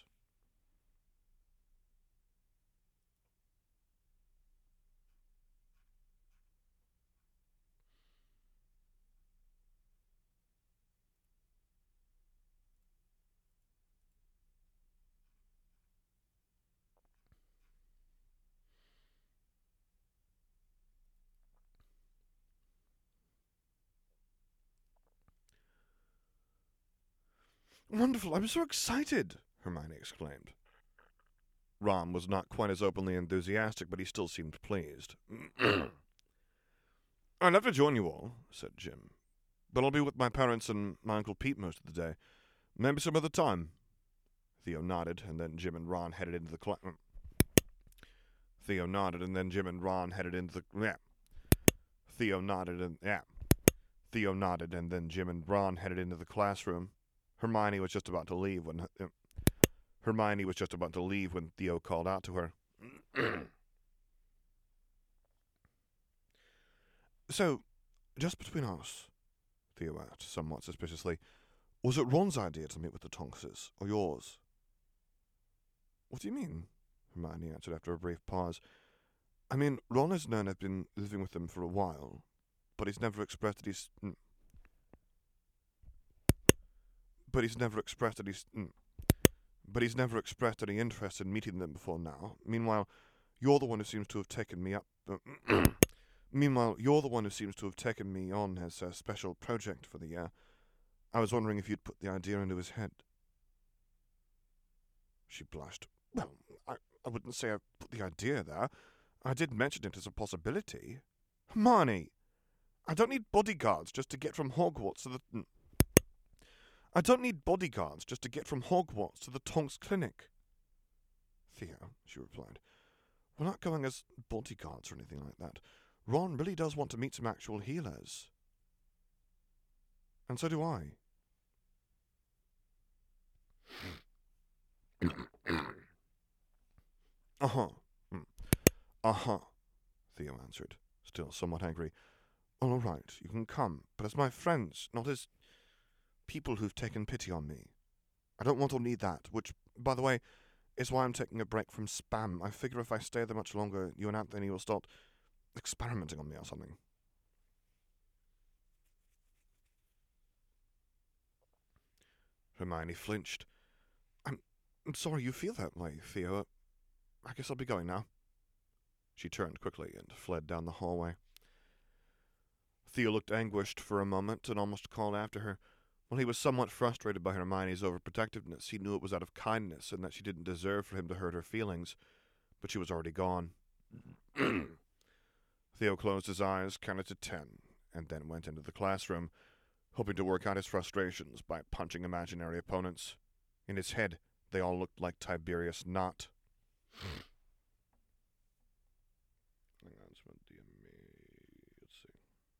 Wonderful, I'm so excited, Hermione exclaimed. Ron was not quite as openly enthusiastic, but he still seemed pleased. I'd love to join you all, said Jim, but I'll be with my parents and my Uncle Pete most of the day. Maybe some other time. Theo nodded, and then Jim and Ron headed into the class. Theo nodded, and then Jim and Ron headed into the... Yeah. Theo nodded, and... Yeah. Theo nodded, and then Jim and Ron headed into the classroom. Hermione was just about to leave when... Uh, Hermione was just about to leave when Theo called out to her. So, just between us, Theo asked, somewhat suspiciously, was it Ron's idea to meet with the Tonkses, or yours? What do you mean? Hermione answered after a brief pause. I mean, Ron has known I've been living with them for a while, but he's never expressed that he's... But he's never expressed that he's... But he's never expressed any interest in meeting them before now. Meanwhile, you're the one who seems to have taken me up... Uh, Meanwhile, you're the one who seems to have taken me on as a special project for the year. I was wondering if you'd put the idea into his head. She blushed. Well, I, I wouldn't say I put the idea there. I did mention it as a possibility. Hermione, I don't need bodyguards just to get from Hogwarts to the... I don't need bodyguards just to get from Hogwarts to the Tonks Clinic. Theo, she replied, we're not going as bodyguards or anything like that. Ron really does want to meet some actual healers. And so do I. Uh-huh. Uh-huh, Theo answered, still somewhat angry. All right, you can come, but as my friends, not as people who've taken pity on me. I don't want or need that, which, by the way, is why I'm taking a break from spam. I figure if I stay there much longer, you and Anthony will start experimenting on me or something. Hermione flinched. I'm, I'm sorry you feel that way, Theo. I guess I'll be going now. She turned quickly and fled down the hallway. Theo looked anguished for a moment and almost called after her. While he was somewhat frustrated by Hermione's overprotectiveness, he knew it was out of kindness and that she didn't deserve for him to hurt her feelings, but she was already gone. Theo closed his eyes, counted to ten, and then went into the classroom, hoping to work out his frustrations by punching imaginary opponents. In his head, they all looked like Tiberius Knott. Announcement, D M E, let's see.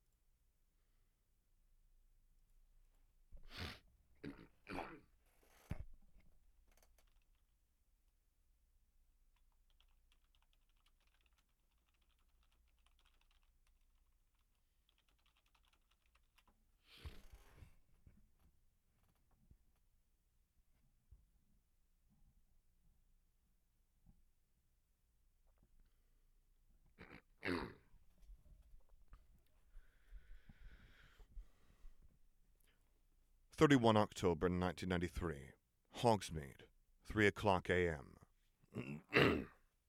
thirty-first October nineteen ninety-three. Hogsmeade, three o'clock a m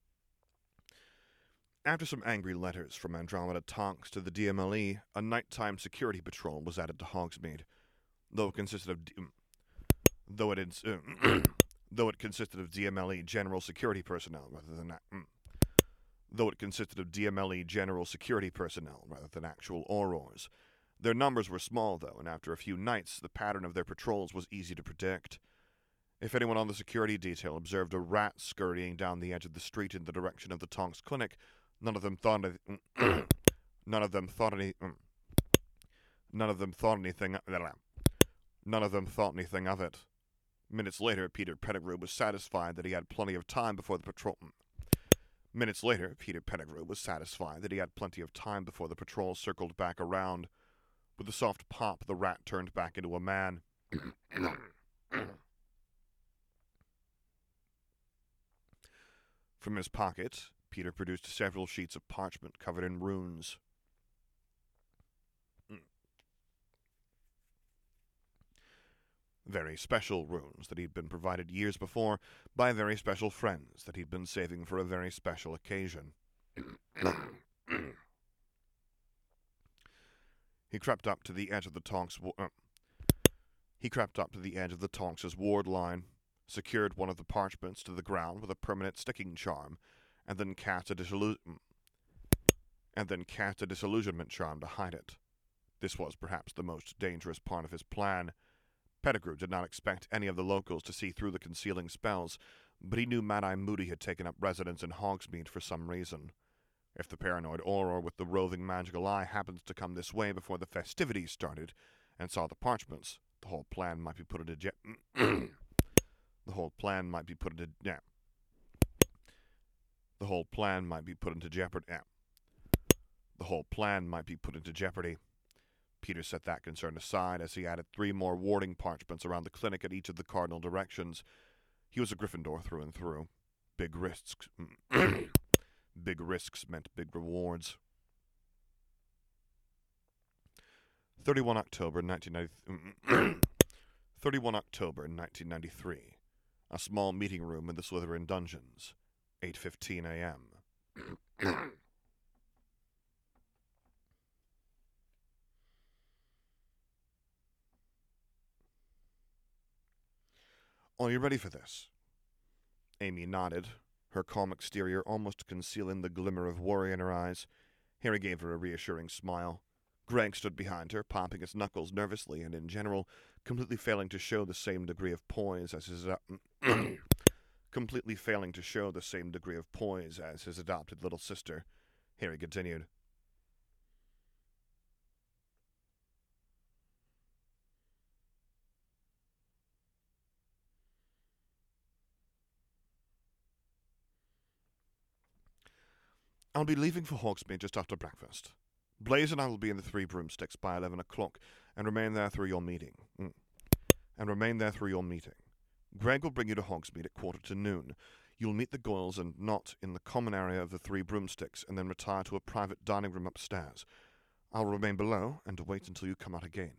After some angry letters from Andromeda Tonks to the D M L E, a nighttime security patrol was added to Hogsmeade. Though it consisted of... D- though, it is, uh, though it consisted of D M L E general security personnel rather than... Uh, though it consisted of D M L E general security personnel rather than actual Aurors. Their numbers were small, though, and after a few nights, the pattern of their patrols was easy to predict. If anyone on the security detail observed a rat scurrying down the edge of the street in the direction of the Tonks Clinic, none of them thought any- none of them thought any none of them thought anything none of them thought anything of it. Minutes later, Peter Pettigrew was satisfied that he had plenty of time before the patrol. Minutes later, Peter Pettigrew was satisfied that he had plenty of time before the patrol circled back around. With a soft pop, the rat turned back into a man. From his pocket, Peter produced several sheets of parchment covered in runes. Very special runes that he'd been provided years before by very special friends that he'd been saving for a very special occasion. He crept up to the edge of the Tonks... Uh, He crept up to the edge of the Tonks' ward line, secured one of the parchments to the ground with a permanent sticking charm, and then cast a disillu- and then cast a disillusionment charm to hide it. This was perhaps the most dangerous part of his plan. Pettigrew did not expect any of the locals to see through the concealing spells, but he knew Mad-Eye Moody had taken up residence in Hogsmeade for some reason. If the paranoid Auror with the roving magical eye happened to come this way before the festivities started and saw the parchments, the whole plan might be put into je- the whole plan might be put into yeah. The whole plan might be put into jeopardy. Yeah. The whole plan might be put into jeopardy. Peter set that concern aside as he added three more warding parchments around the clinic at each of the cardinal directions. He was a Gryffindor through and through. Big risks. Big risks meant big rewards. thirty-first October nineteen ninety-three. thirty-first October nineteen ninety-three. A small meeting room in the Slytherin dungeons. eight fifteen a.m. Are you ready for this? Amy nodded, her calm exterior almost concealing the glimmer of worry in her eyes. Harry gave her a reassuring smile. Greg stood behind her, popping his knuckles nervously and, in general, completely failing to show the same degree of poise as his uh, completely failing to show the same degree of poise as his adopted little sister. Harry continued. I'll be leaving for Hogsmeade just after breakfast. Blaise and I will be in the Three Broomsticks by eleven o'clock and remain there through your meeting. Mm. And remain there through your meeting. Greg will bring you to Hogsmeade at quarter to noon. You'll meet the Goyles and Nott in the common area of the Three Broomsticks and then retire to a private dining room upstairs. I'll remain below and wait until you come out again.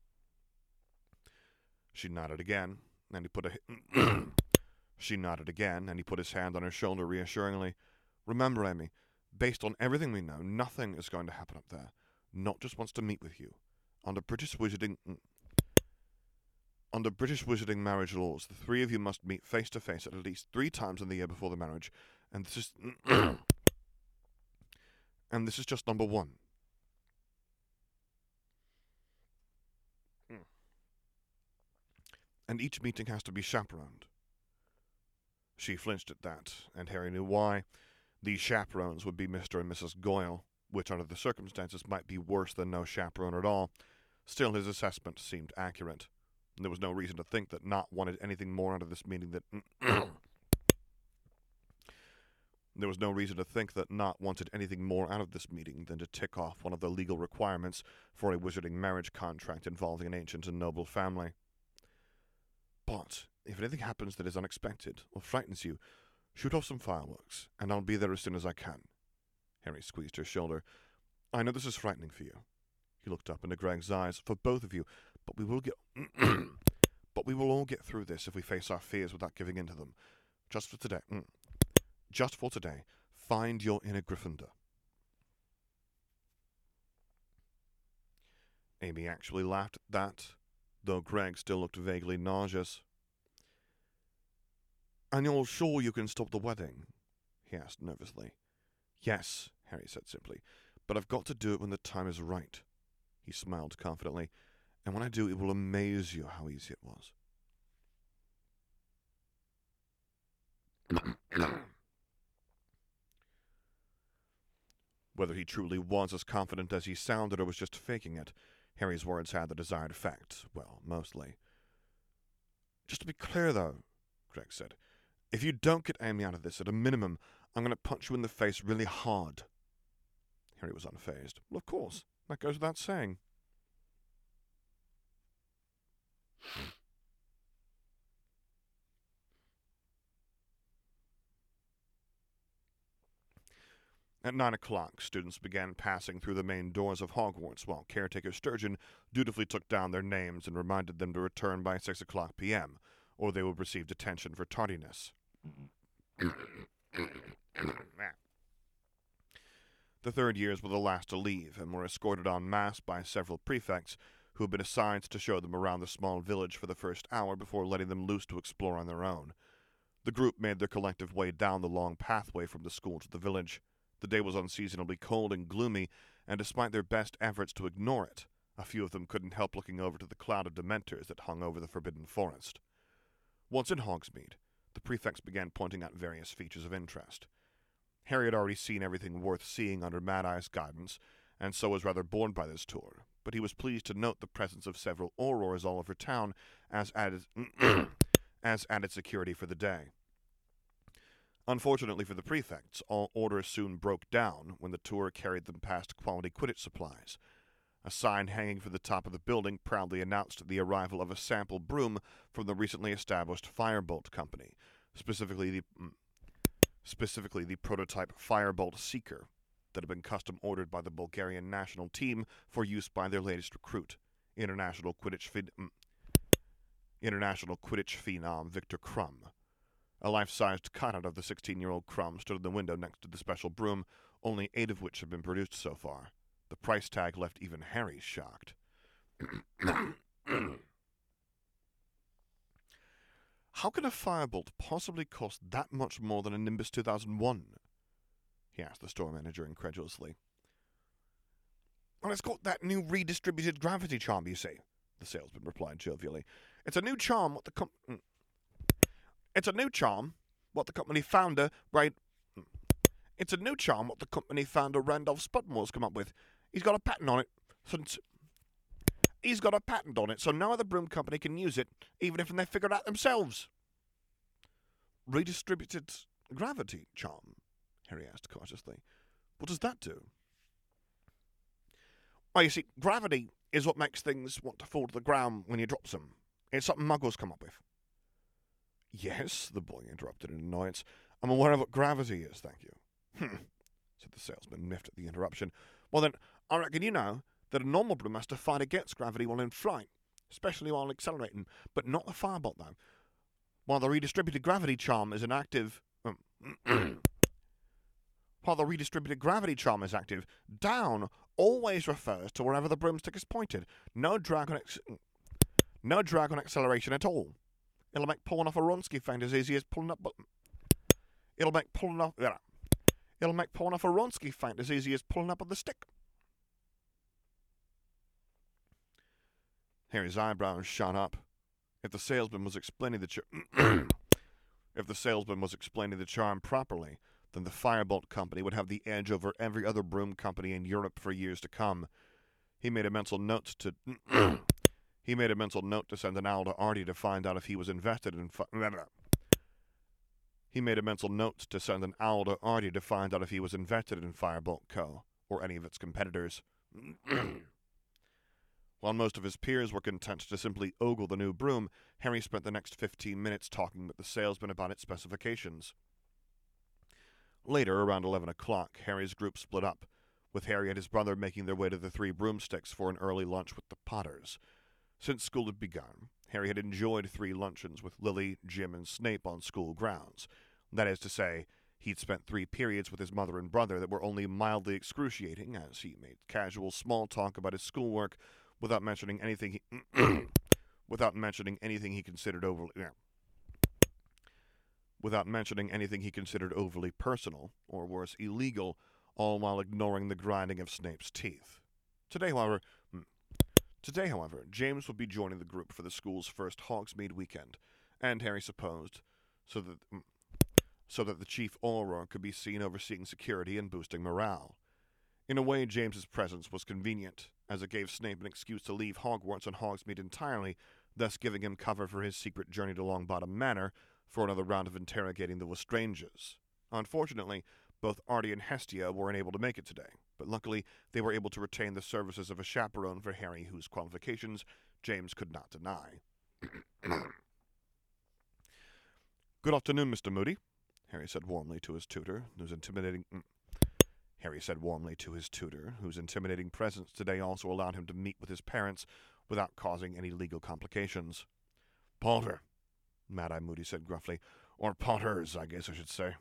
She nodded again, and he put a She nodded again, and he put his hand on her shoulder reassuringly. Remember, Amy, based on everything we know, nothing is going to happen up there. Nott just wants to meet with you. Under British wizarding... Under British wizarding marriage laws, the three of you must meet face to face at least three times in the year before the marriage, and this is... and this is just number one. And each meeting has to be chaperoned. She flinched at that, and Harry knew why. These chaperones would be Mister and Missus Goyle, which under the circumstances might be worse than no chaperone at all. Still, his assessment seemed accurate. There was no reason to think that Nott wanted anything more out of this meeting that... There was no reason to think that Nott wanted anything more out of this meeting than to tick off one of the legal requirements for a wizarding marriage contract involving an ancient and noble family. But if anything happens that is unexpected or frightens you, shoot off some fireworks, and I'll be there as soon as I can. Harry squeezed her shoulder. I know this is frightening for you. He looked up into Greg's eyes. For both of you, but we will get... but we will all get through this if we face our fears without giving in to them. Just for today... Just for today, find your inner Gryffindor. Amy actually laughed at that, though Greg still looked vaguely nauseous. And you're sure you can stop the wedding? He asked nervously. Yes, Harry said simply, but I've got to do it when the time is right. He smiled confidently, and when I do, it will amaze you how easy it was. Whether he truly was as confident as he sounded or was just faking it, Harry's words had the desired effect. Well, mostly. Just to be clear, though, Greg said, if you don't get Amy out of this, at a minimum, I'm going to punch you in the face really hard. Harry was unfazed. Well, of course. That goes without saying. At nine o'clock, students began passing through the main doors of Hogwarts, while caretaker Sturgeon dutifully took down their names and reminded them to return by six o'clock p m, or they would receive detention for tardiness. The third years were the last to leave, and were escorted en masse by several prefects, who had been assigned to show them around the small village for the first hour before letting them loose to explore on their own. The group made their collective way down the long pathway from the school to the village. The day was unseasonably cold and gloomy, and despite their best efforts to ignore it, a few of them couldn't help looking over to the cloud of dementors that hung over the forbidden forest. Once in Hogsmeade, the prefects began pointing out various features of interest. Harry had already seen everything worth seeing under Mad Eye's guidance, and so was rather bored by this tour, but he was pleased to note the presence of several Aurors all over town as added, as added security for the day. Unfortunately for the prefects, all orders soon broke down when the tour carried them past quality Quidditch supplies. A sign hanging from the top of the building proudly announced the arrival of a sample broom from the recently established Firebolt Company, specifically the, specifically the prototype Firebolt Seeker, that had been custom ordered by the Bulgarian national team for use by their latest recruit, International Quidditch, phen- International Quidditch phenom Victor Crumb. A life-sized cutout of the sixteen-year-old Crumb stood in the window next to the special broom, only eight of which had been produced so far. The price tag left even Harry shocked. How can a firebolt possibly cost that much more than a Nimbus two thousand one? He asked the store manager incredulously. Well, it's got that new redistributed gravity charm, you see, the salesman replied jovially. It's a new charm what the com- It's a new charm what the company founder, right? It's a new charm what the company founder Randolph Spudmore's come up with. He's got a patent on it. Since he's got a patent on it, so no other broom company can use it, even if they figure it out themselves. Redistributed gravity charm? Harry asked cautiously. What does that do? Well, you see, gravity is what makes things want to fall to the ground when you drop them. It's something muggles come up with. Yes, the boy interrupted in annoyance. I'm aware of what gravity is, thank you. Hmm, said the salesman, miffed at the interruption. Well then, I reckon you know that a normal broom has to fight against gravity while in flight, especially while accelerating, but not the firebolt, though. While the redistributed gravity charm is an active... Um, while the redistributed gravity charm is active, down always refers to wherever the broomstick is pointed. No drag on, ex- no drag on acceleration at all. It'll make pulling off a Ronsky feint as easy as pulling up... It'll make pulling off... Yeah. It'll make pulling off a Ronsky feint as easy as pulling up on the stick. Harry's eyebrows shot up. If the salesman was explaining the char- if the salesman was explaining the charm properly, then the Firebolt Company would have the edge over every other broom company in Europe for years to come. He made a mental note to he made a mental note to send an owl to Artie to find out if he was invested in. Fi- he made a mental note to send an owl to Artie to find out if he was invested in Firebolt Co. or any of its competitors. While most of his peers were content to simply ogle the new broom, Harry spent the next fifteen minutes talking with the salesman about its specifications. Later, around eleven o'clock, Harry's group split up, with Harry and his brother making their way to the Three Broomsticks for an early lunch with the Potters. Since school had begun, Harry had enjoyed three luncheons with Lily, Jim, and Snape on school grounds. That is to say, he'd spent three periods with his mother and brother that were only mildly excruciating, as he made casual small talk about his schoolwork without mentioning anything he without mentioning anything he considered overly yeah, without mentioning anything he considered overly personal, or worse, illegal, all while ignoring the grinding of Snape's teeth. Today, however, today, however, James would be joining the group for the school's first Hogsmeade weekend, and Harry supposed, so that so that the chief Auror could be seen overseeing security and boosting morale. In a way, James's presence was convenient, as it gave Snape an excuse to leave Hogwarts and Hogsmeade entirely, thus giving him cover for his secret journey to Longbottom Manor for another round of interrogating the Lestranges. Unfortunately, both Artie and Hestia weren't able to make it today, but luckily they were able to retain the services of a chaperone for Harry, whose qualifications James could not deny. Good afternoon, Mister Moody, Harry said warmly to his tutor, whose intimidating... Harry said warmly to his tutor, whose intimidating presence today also allowed him to meet with his parents without causing any legal complications. Potter, Mad-Eye Moody said gruffly. Or Potters, I guess I should say.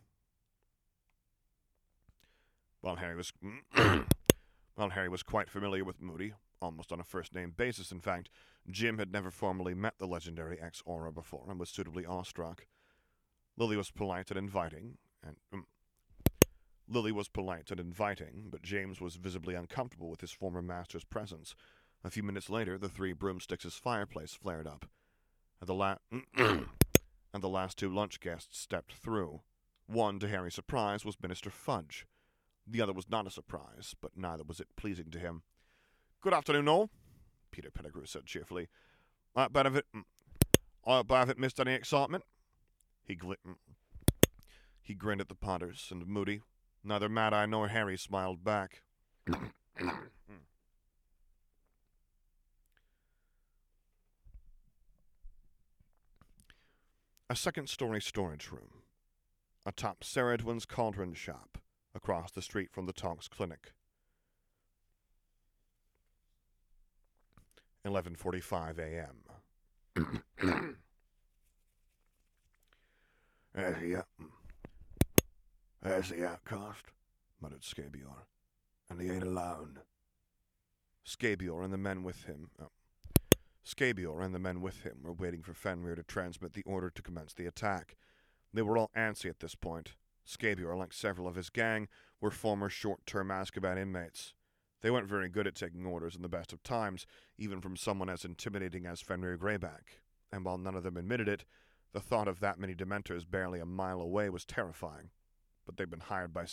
While Harry was... While Harry was quite familiar with Moody, almost on a first-name basis, in fact. Jim had never formally met the legendary ex-Auror before and was suitably awestruck. Lily was polite and inviting, and... Um, Lily was polite and inviting, but James was visibly uncomfortable with his former master's presence. A few minutes later, the Three Broomsticks' fireplace flared up, and the, la- and the last two lunch guests stepped through. One, to Harry's surprise, was Minister Fudge. The other was not a surprise, but neither was it pleasing to him. "Good afternoon, all," Peter Pettigrew said cheerfully. "I bet if it, I bet if it missed any excitement." He, gl- he grinned at the Potters, and Moody, neither Mad-Eye nor Harry smiled back. A second-story storage room, atop Sarah Edwin's cauldron shop, across the street from the Tonks Clinic. eleven forty-five a.m. There's the, there's the outcast, muttered Scabior, and he ain't alone. Scabior and the men with him... Oh. Scabior and the men with him were waiting for Fenrir to transmit the order to commence the attack. They were all antsy at this point. Scabior, like several of his gang, were former short-term Azkaban inmates. They weren't very good at taking orders in the best of times, even from someone as intimidating as Fenrir Greyback. And while none of them admitted it, the thought of that many Dementors barely a mile away was terrifying. But they'd been hired by...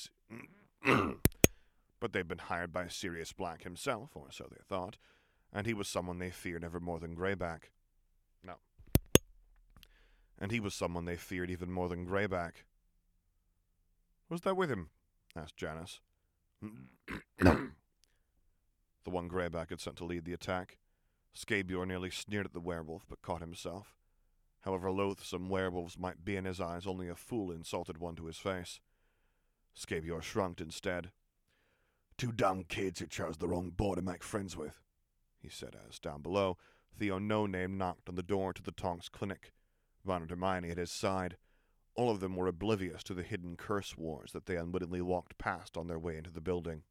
but they'd been hired by Sirius Black himself, or so they thought, and he was someone they feared ever more than Greyback. No. And he was someone they feared even more than Greyback. "Who's that with him?" asked Janice. The one Greyback had sent to lead the attack. Scabior nearly sneered at the werewolf, but caught himself. However loathsome werewolves might be in his eyes, only a fool insulted one to his face. Scabior shrugged instead. "Two dumb kids who chose the wrong boy to make friends with," he said as, down below, Theo No-Name knocked on the door to the Tonks Clinic. Ron and Hermione at his side. All of them were oblivious to the hidden curse wars that they unwittingly walked past on their way into the building.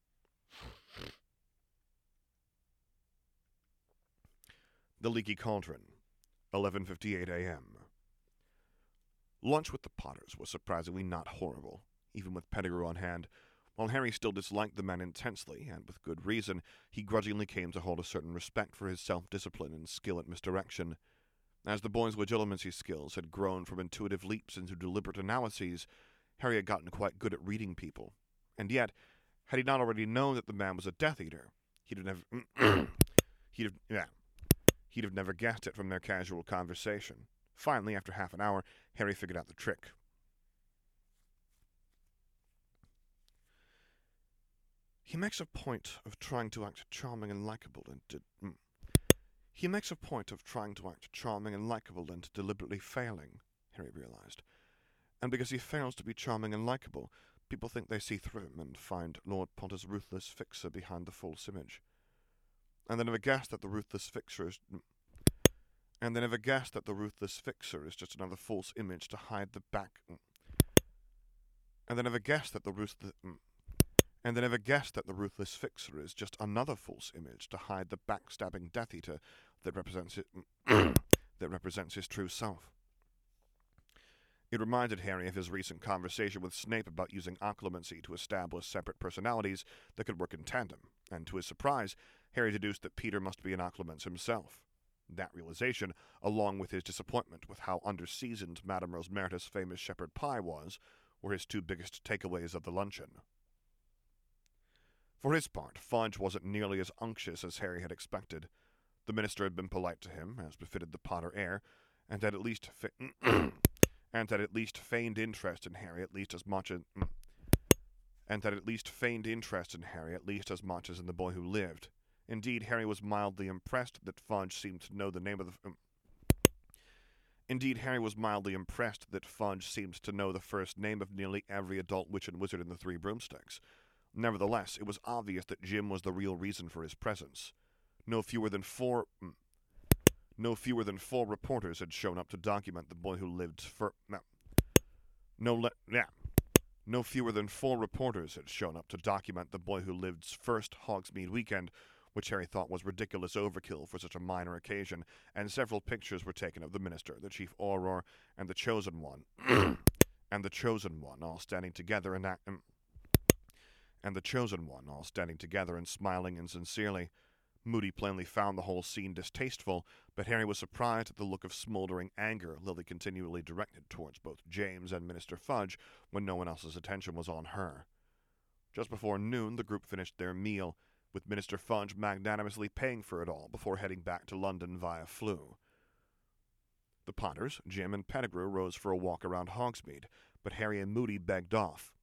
The Leaky Cauldron, eleven fifty-eight a.m. Lunch with the Potters was surprisingly not horrible, even with Pettigrew on hand. While Harry still disliked the man intensely, and with good reason, he grudgingly came to hold a certain respect for his self-discipline and skill at misdirection. As the boy's Legilimency skills had grown from intuitive leaps into deliberate analyses, Harry had gotten quite good at reading people. And yet, had he not already known that the man was a Death Eater, he'd have never... he'd have... yeah. He'd have never guessed it from their casual conversation. Finally, after half an hour, Harry figured out the trick. He makes a point of trying to act charming and likable and... De- he makes a point of trying to act charming and likable and deliberately failing, Harry realized. And because he fails to be charming and likable, people think they see through him and find Lord Potter's ruthless fixer behind the false image. And they never guess that the ruthless fixer is... And they never guess that the ruthless fixer is just another false image to hide the back... And they never guess that the ruthless... And they never guessed that the ruthless fixer is just another false image to hide the backstabbing Death Eater that represents it, that represents his true self. It reminded Harry of his recent conversation with Snape about using occlumency to establish separate personalities that could work in tandem, and to his surprise, Harry deduced that Peter must be an occlumens himself. That realization, along with his disappointment with how underseasoned Madame Rosmerta's famous shepherd pie was, were his two biggest takeaways of the luncheon. For his part, Fudge wasn't nearly as unctuous as Harry had expected. The minister had been polite to him, as befitted the Potter heir, and had at least fa- and had at least feigned interest in Harry at least as much as and had at least feigned interest in Harry at least as much as in the boy who lived. Indeed, Harry was mildly impressed that Fudge seemed to know the name of the. Um, Indeed, Harry was mildly impressed that Fudge seemed to know the first name of nearly every adult witch and wizard in the Three Broomsticks. Nevertheless, it was obvious that Jim was the real reason for his presence. No fewer than four... No fewer than four reporters had shown up to document the boy who lived for... No, no, le- yeah. No fewer than four reporters had shown up to document the boy who lived's first Hogsmeade weekend, which Harry thought was ridiculous overkill for such a minor occasion, and several pictures were taken of the minister, the chief Auror, and the chosen one, and the chosen one, all standing together and act- and the chosen one, all standing together and smiling insincerely. Moody plainly found the whole scene distasteful, but Harry was surprised at the look of smoldering anger Lily continually directed towards both James and Minister Fudge when no one else's attention was on her. Just before noon, the group finished their meal, with Minister Fudge magnanimously paying for it all before heading back to London via Floo. The Potters, Jim, and Pettigrew rose for a walk around Hogsmeade, but Harry and Moody begged off.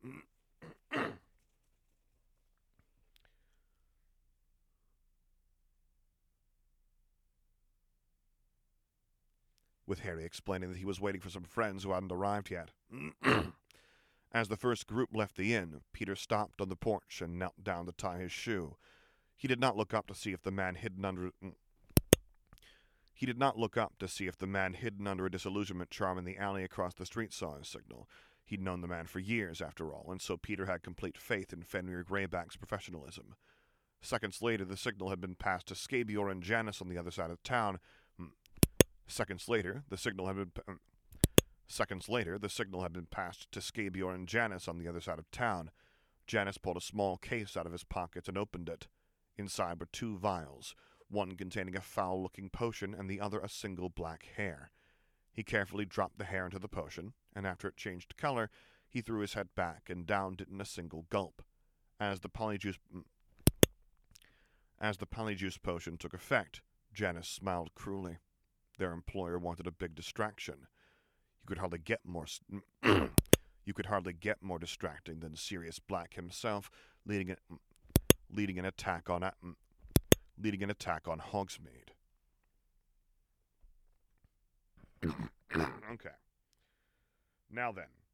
with Harry explaining that he was waiting for some friends who hadn't arrived yet. As the first group left the inn, Peter stopped on the porch and knelt down to tie his shoe. He did not look up to see if the man hidden under... He did not look up to see if the man hidden under a disillusionment charm in the alley across the street saw his signal. He'd known the man for years, after all, and so Peter had complete faith in Fenrir Greyback's professionalism. Seconds later, the signal had been passed to Scabior and Janice on the other side of town. Seconds later, the signal had been... Pa- Seconds later, the signal had been passed to Scabior and Janice on the other side of town. Janice pulled a small case out of his pocket and opened it. Inside were two vials, one containing a foul-looking potion and the other a single black hair. He carefully dropped the hair into the potion, and after it changed color, he threw his head back and downed it in a single gulp. As the polyjuice... As the polyjuice potion took effect, Janice smiled cruelly. Their employer wanted a big distraction. You could hardly get more... you could hardly get more distracting than Sirius Black himself leading, a, leading an attack on... A, leading an attack on Hogsmeade. Okay. Now then,